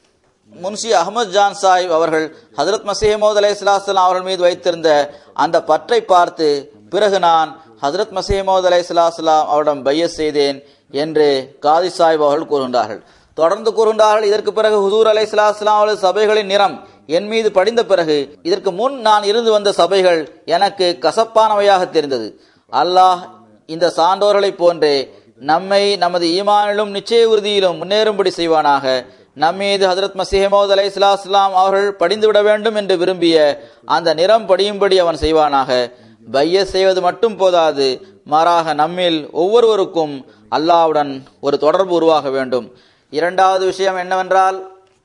முன்ஷி அஹமத் ஜான் சாஹிப் அவர்கள் ஹஜ்ரத் மஸீஹ் மவ்ஊத் அலைஹிஸ்ஸலாம் அவர்கள் மீது வைத்திருந்த அந்த பற்றை பார்த்து, பிறகு நான் ஹஜ்ரத் மஸீஹ் மவ்ஊத் அலைஹிஸ்ஸலாம் அவரிடம் பையத் செய்தேன் என்று காதி சாஹிப் அவர்கள் கூறுகின்றார்கள். தொடர்ந்து கூறுகின்றார்கள், இதற்கு பிறகு ஹுசூர் அலைஹிஸ்ஸலாம் அவர்கள் சபைகளின் நிறம் என் மீது படிந்த பிறகு இதற்கு முன் நான் இருந்து வந்த சபைகள் எனக்கு கசப்பானவையாக தெரிந்தது. அல்லாஹ் இந்த சான்றோர்களைப் போன்றே நம்மை நமது ஈமானிலும் நிச்சய உறுதியிலும் முன்னேறும்படி செய்வானாக. நம்மீது ஹஜ்ரத் மஸீஹ் மவ்ஊத் அலைஹிஸ்ஸலாம் அவர்கள் படிந்துவிட வேண்டும் என்று விரும்பிய அந்த நிறம் படியும்படி அவன் செய்வானாக. பையத் செய்வது மட்டும் போதாது, மாறாக நம்மில் ஒவ்வொருவருக்கும் அல்லாஹ்வுடன் ஒரு தொடர்பு உருவாக வேண்டும். இரண்டாவது விஷயம் என்னவென்றால்,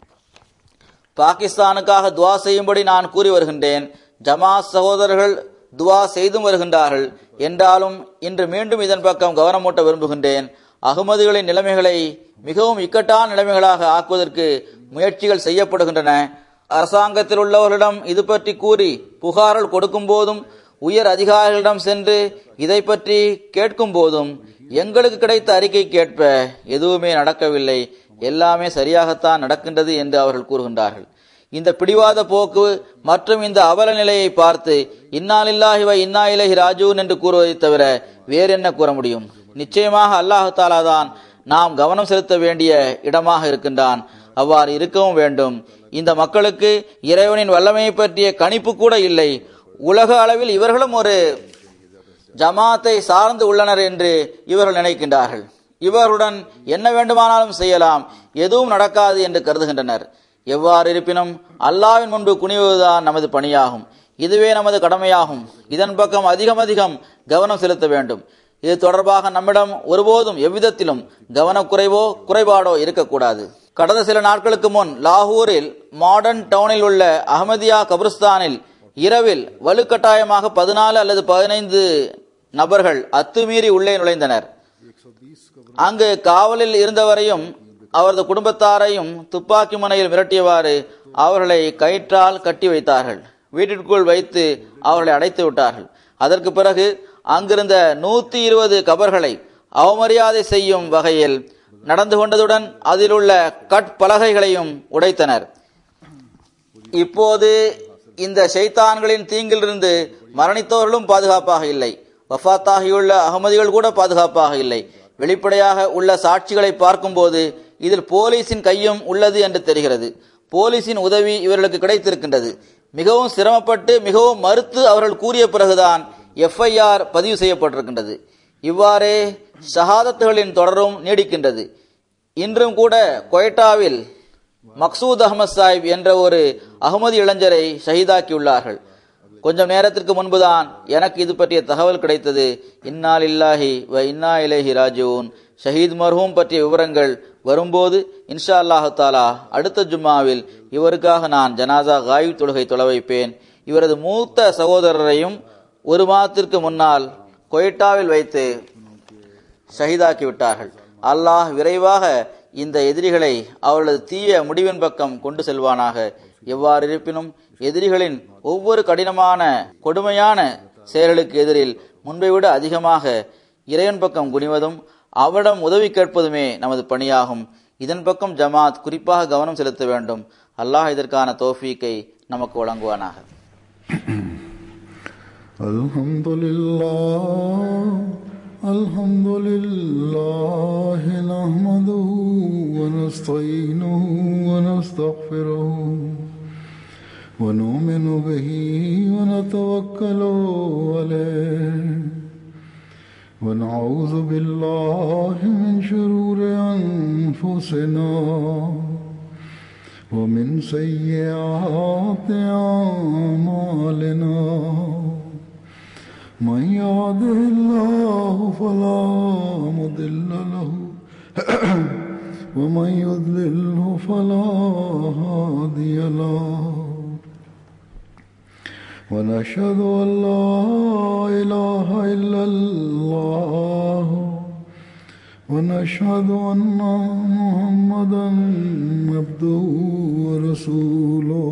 பாகிஸ்தானுக்காக துவா செய்யும்படி நான் கூறி வருகின்றேன். ஜமாத் சகோதரர்கள் துவா செய்தும் வருகின்றார்கள். என்றாலும் இன்று மீண்டும் இதன் பக்கம் கவனமூட்ட விரும்புகின்றேன். அகமதிகளின் நிலைமைகளை மிகவும் இக்கட்டான நிலைமைகளாக ஆக்குவதற்கு முயற்சிகள் செய்யப்படுகின்றன. அரசாங்கத்தில் உள்ளவர்களிடம் இது பற்றி கூறி புகார்கள் கொடுக்கும் போதும், உயர் அதிகாரிகளிடம் சென்று இதை பற்றி கேட்கும் போதும் எங்களுக்கு கிடைத்த அறிக்கை கேட்ப எதுவுமே நடக்கவில்லை, எல்லாமே சரியாகத்தான் நடக்கின்றது என்று அவர்கள் கூறுகின்றார்கள். இந்த பிடிவாத போக்கு மற்றும் இந்த அவல நிலையை பார்த்து இன்னா லில்லாஹி வ இன்னா இலைஹி ராஜிஊன் என்று கூறுவதை தவிர வேறு என்ன கூற முடியும்? நிச்சயமாக அல்லாஹ் தஆலா தான் நாம் கவனம் செலுத்த வேண்டிய இடமாக இருக்கின்றான். அவ்வாறு இருக்கவும் வேண்டும். இந்த மக்களுக்கு இறைவனின் வல்லமையை பற்றிய கணிப்பு கூட இல்லை. உலக அளவில் இவர்களும் ஒரு ஜமாத்தை சார்ந்து உள்ளனர் என்று இவர்கள் நினைக்கின்றார்கள். இவர்களுடன் என்ன வேண்டுமானாலும் செய்யலாம், எதுவும் நடக்காது என்று கருதுகின்றனர். எவ்வாறு இருப்பினும் அல்லாஹ்வின் முன்பு குனிவதுதான் நமது பணியாகும். இதுவே நமது கடமையாகும். இதன் பக்கம் அதிகம் அதிகம் கவனம் செலுத்த வேண்டும். இது தொடர்பாக நம்மிடம் ஒருபோதும் எவ்விதத்திலும் கவனக்குறைவோ குறைபாடோ இருக்கக்கூடாது. கடந்த சில நாட்களுக்கு முன் லாகூரில் மாடர்ன் டவுனில் உள்ள அஹமதியா கபிரிஸ்தானில் இரவில் வலுக்கட்டாயமாக பதினாலு அல்லது பதினைந்து நபர்கள் அத்துமீறி உள்ளே நுழைந்தனர். அங்கு காவலில் இருந்தவரையும் அவரது குடும்பத்தாரையும் துப்பாக்கி முனையில் மிரட்டியவாறு அவர்களை கயிற்றால் கட்டி வைத்தார்கள். வீட்டிற்குள் வைத்து அவர்களை அடைத்து விட்டார்கள். அதற்கு பிறகு அங்கிருந்த நூத்தி இருபது கபர்களை அவமரியாதை செய்யும் வகையில் நடந்து கொண்டதுடன் அதில் உள்ள கட்பலகைகளையும் உடைத்தனர். இப்போது இந்த ஷைத்தான்களின் தீங்கிலிருந்து மரணித்தவர்களும் பாதுகாப்பாக இல்லை, வஃபாத்தாகியுள்ள அகமதிகள் கூட பாதுகாப்பாக இல்லை. வெளிப்படையாக உள்ள சாட்சிகளை பார்க்கும் போது இதில் போலீசின் கையும் உள்ளது என்று தெரிகிறது. போலீசின் உதவி இவர்களுக்கு கிடைத்திருக்கின்றது. மிகவும் சிரமப்பட்டு மிகவும் மறுத்து அவர்கள் கூறிய பிறகுதான் எஃப்ஐஆர் பதிவு செய்யப்பட்டிருக்கின்றது. இவ்வாறே ஷஹாதத்துகளின் தொடரும் நீடிக்கின்றது. இன்றும் கூட கொய்டாவில் மக்சூத் அகமது சாஹிப் என்ற ஒரு அகமது இளைஞரை ஷஹீதாக்கியுள்ளார்கள். கொஞ்சம் நேரத்திற்கு முன்புதான் எனக்கு இது பற்றிய தகவல் கிடைத்தது. இன்னா லில்லாஹி வ இன்னா இலைஹி ராஜிஊன். ஷஹீத் மர்ஹூம் பற்றிய விவரங்கள் வரும்போது இன்ஷா அல்லாஹு தாலா அடுத்த ஜும்மாவில் இவருக்காக நான் ஜனாசா காயிப் தொழுகை தொழ வைப்பேன். இவரது மூத்த சகோதரரையும் ஒரு மாதத்திற்கு முன்னால் கொய்டாவில் வைத்து ஷஹீதாக்கி விட்டார்கள். அல்லாஹ் விரைவாக இந்த எதிரிகளை அவர்களது தீய முடிவின் பக்கம் கொண்டு செல்வானாக. எவ்வாறு இருப்பினும் எதிரிகளின் ஒவ்வொரு கடினமான கொடுமையான செயல்களுக்கு எதிரில் முன்பை விட அதிகமாக இறைவன் பக்கம் குனிவதும் அவரிடம் உதவி கேட்பதுமே நமது பணியாகும். இதன் பக்கம் ஜமாத் குறிப்பாக கவனம் செலுத்த வேண்டும். அல்லாஹ் இதற்கான தௌஃபீக்கை நமக்கு வழங்குவானாக. அல்ஹம்துலில்லாஹ் அல்ஹம்துலில்லாஹ் நஹ்மதுஹு வ நஸ்தஈனுஹு வ நஸ்தக்ஃபிருஹு வ நு'மினு பிஹி வ நதவக்கலு அலைஹி ونعوذ بالله من شرور أنفسنا ومن سيئات أعمالنا من يهده الله فلا مضل له ومن يضلله فلا هادي له ونشهد أن لا إله إلا الله ونشهد أن محمدا عبده ورسوله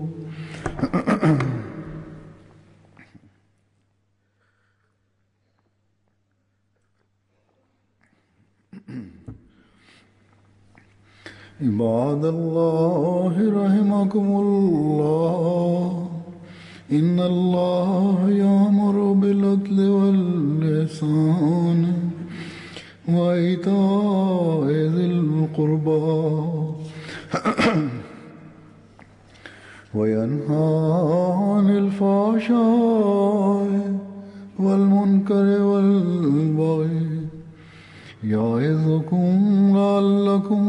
عباد الله رحمكم الله إن الله يأمر بالعدل والإحسان وإيتاء ذي القربى وينهى عن الفحشاء والمنكر والبغي يعظكم لعلكم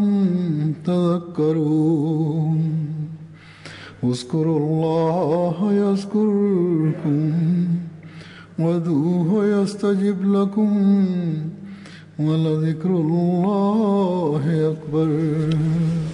تذكرون اذكروا الله يذكركم وادعوه يستجب لكم ولذكر الله أكبر.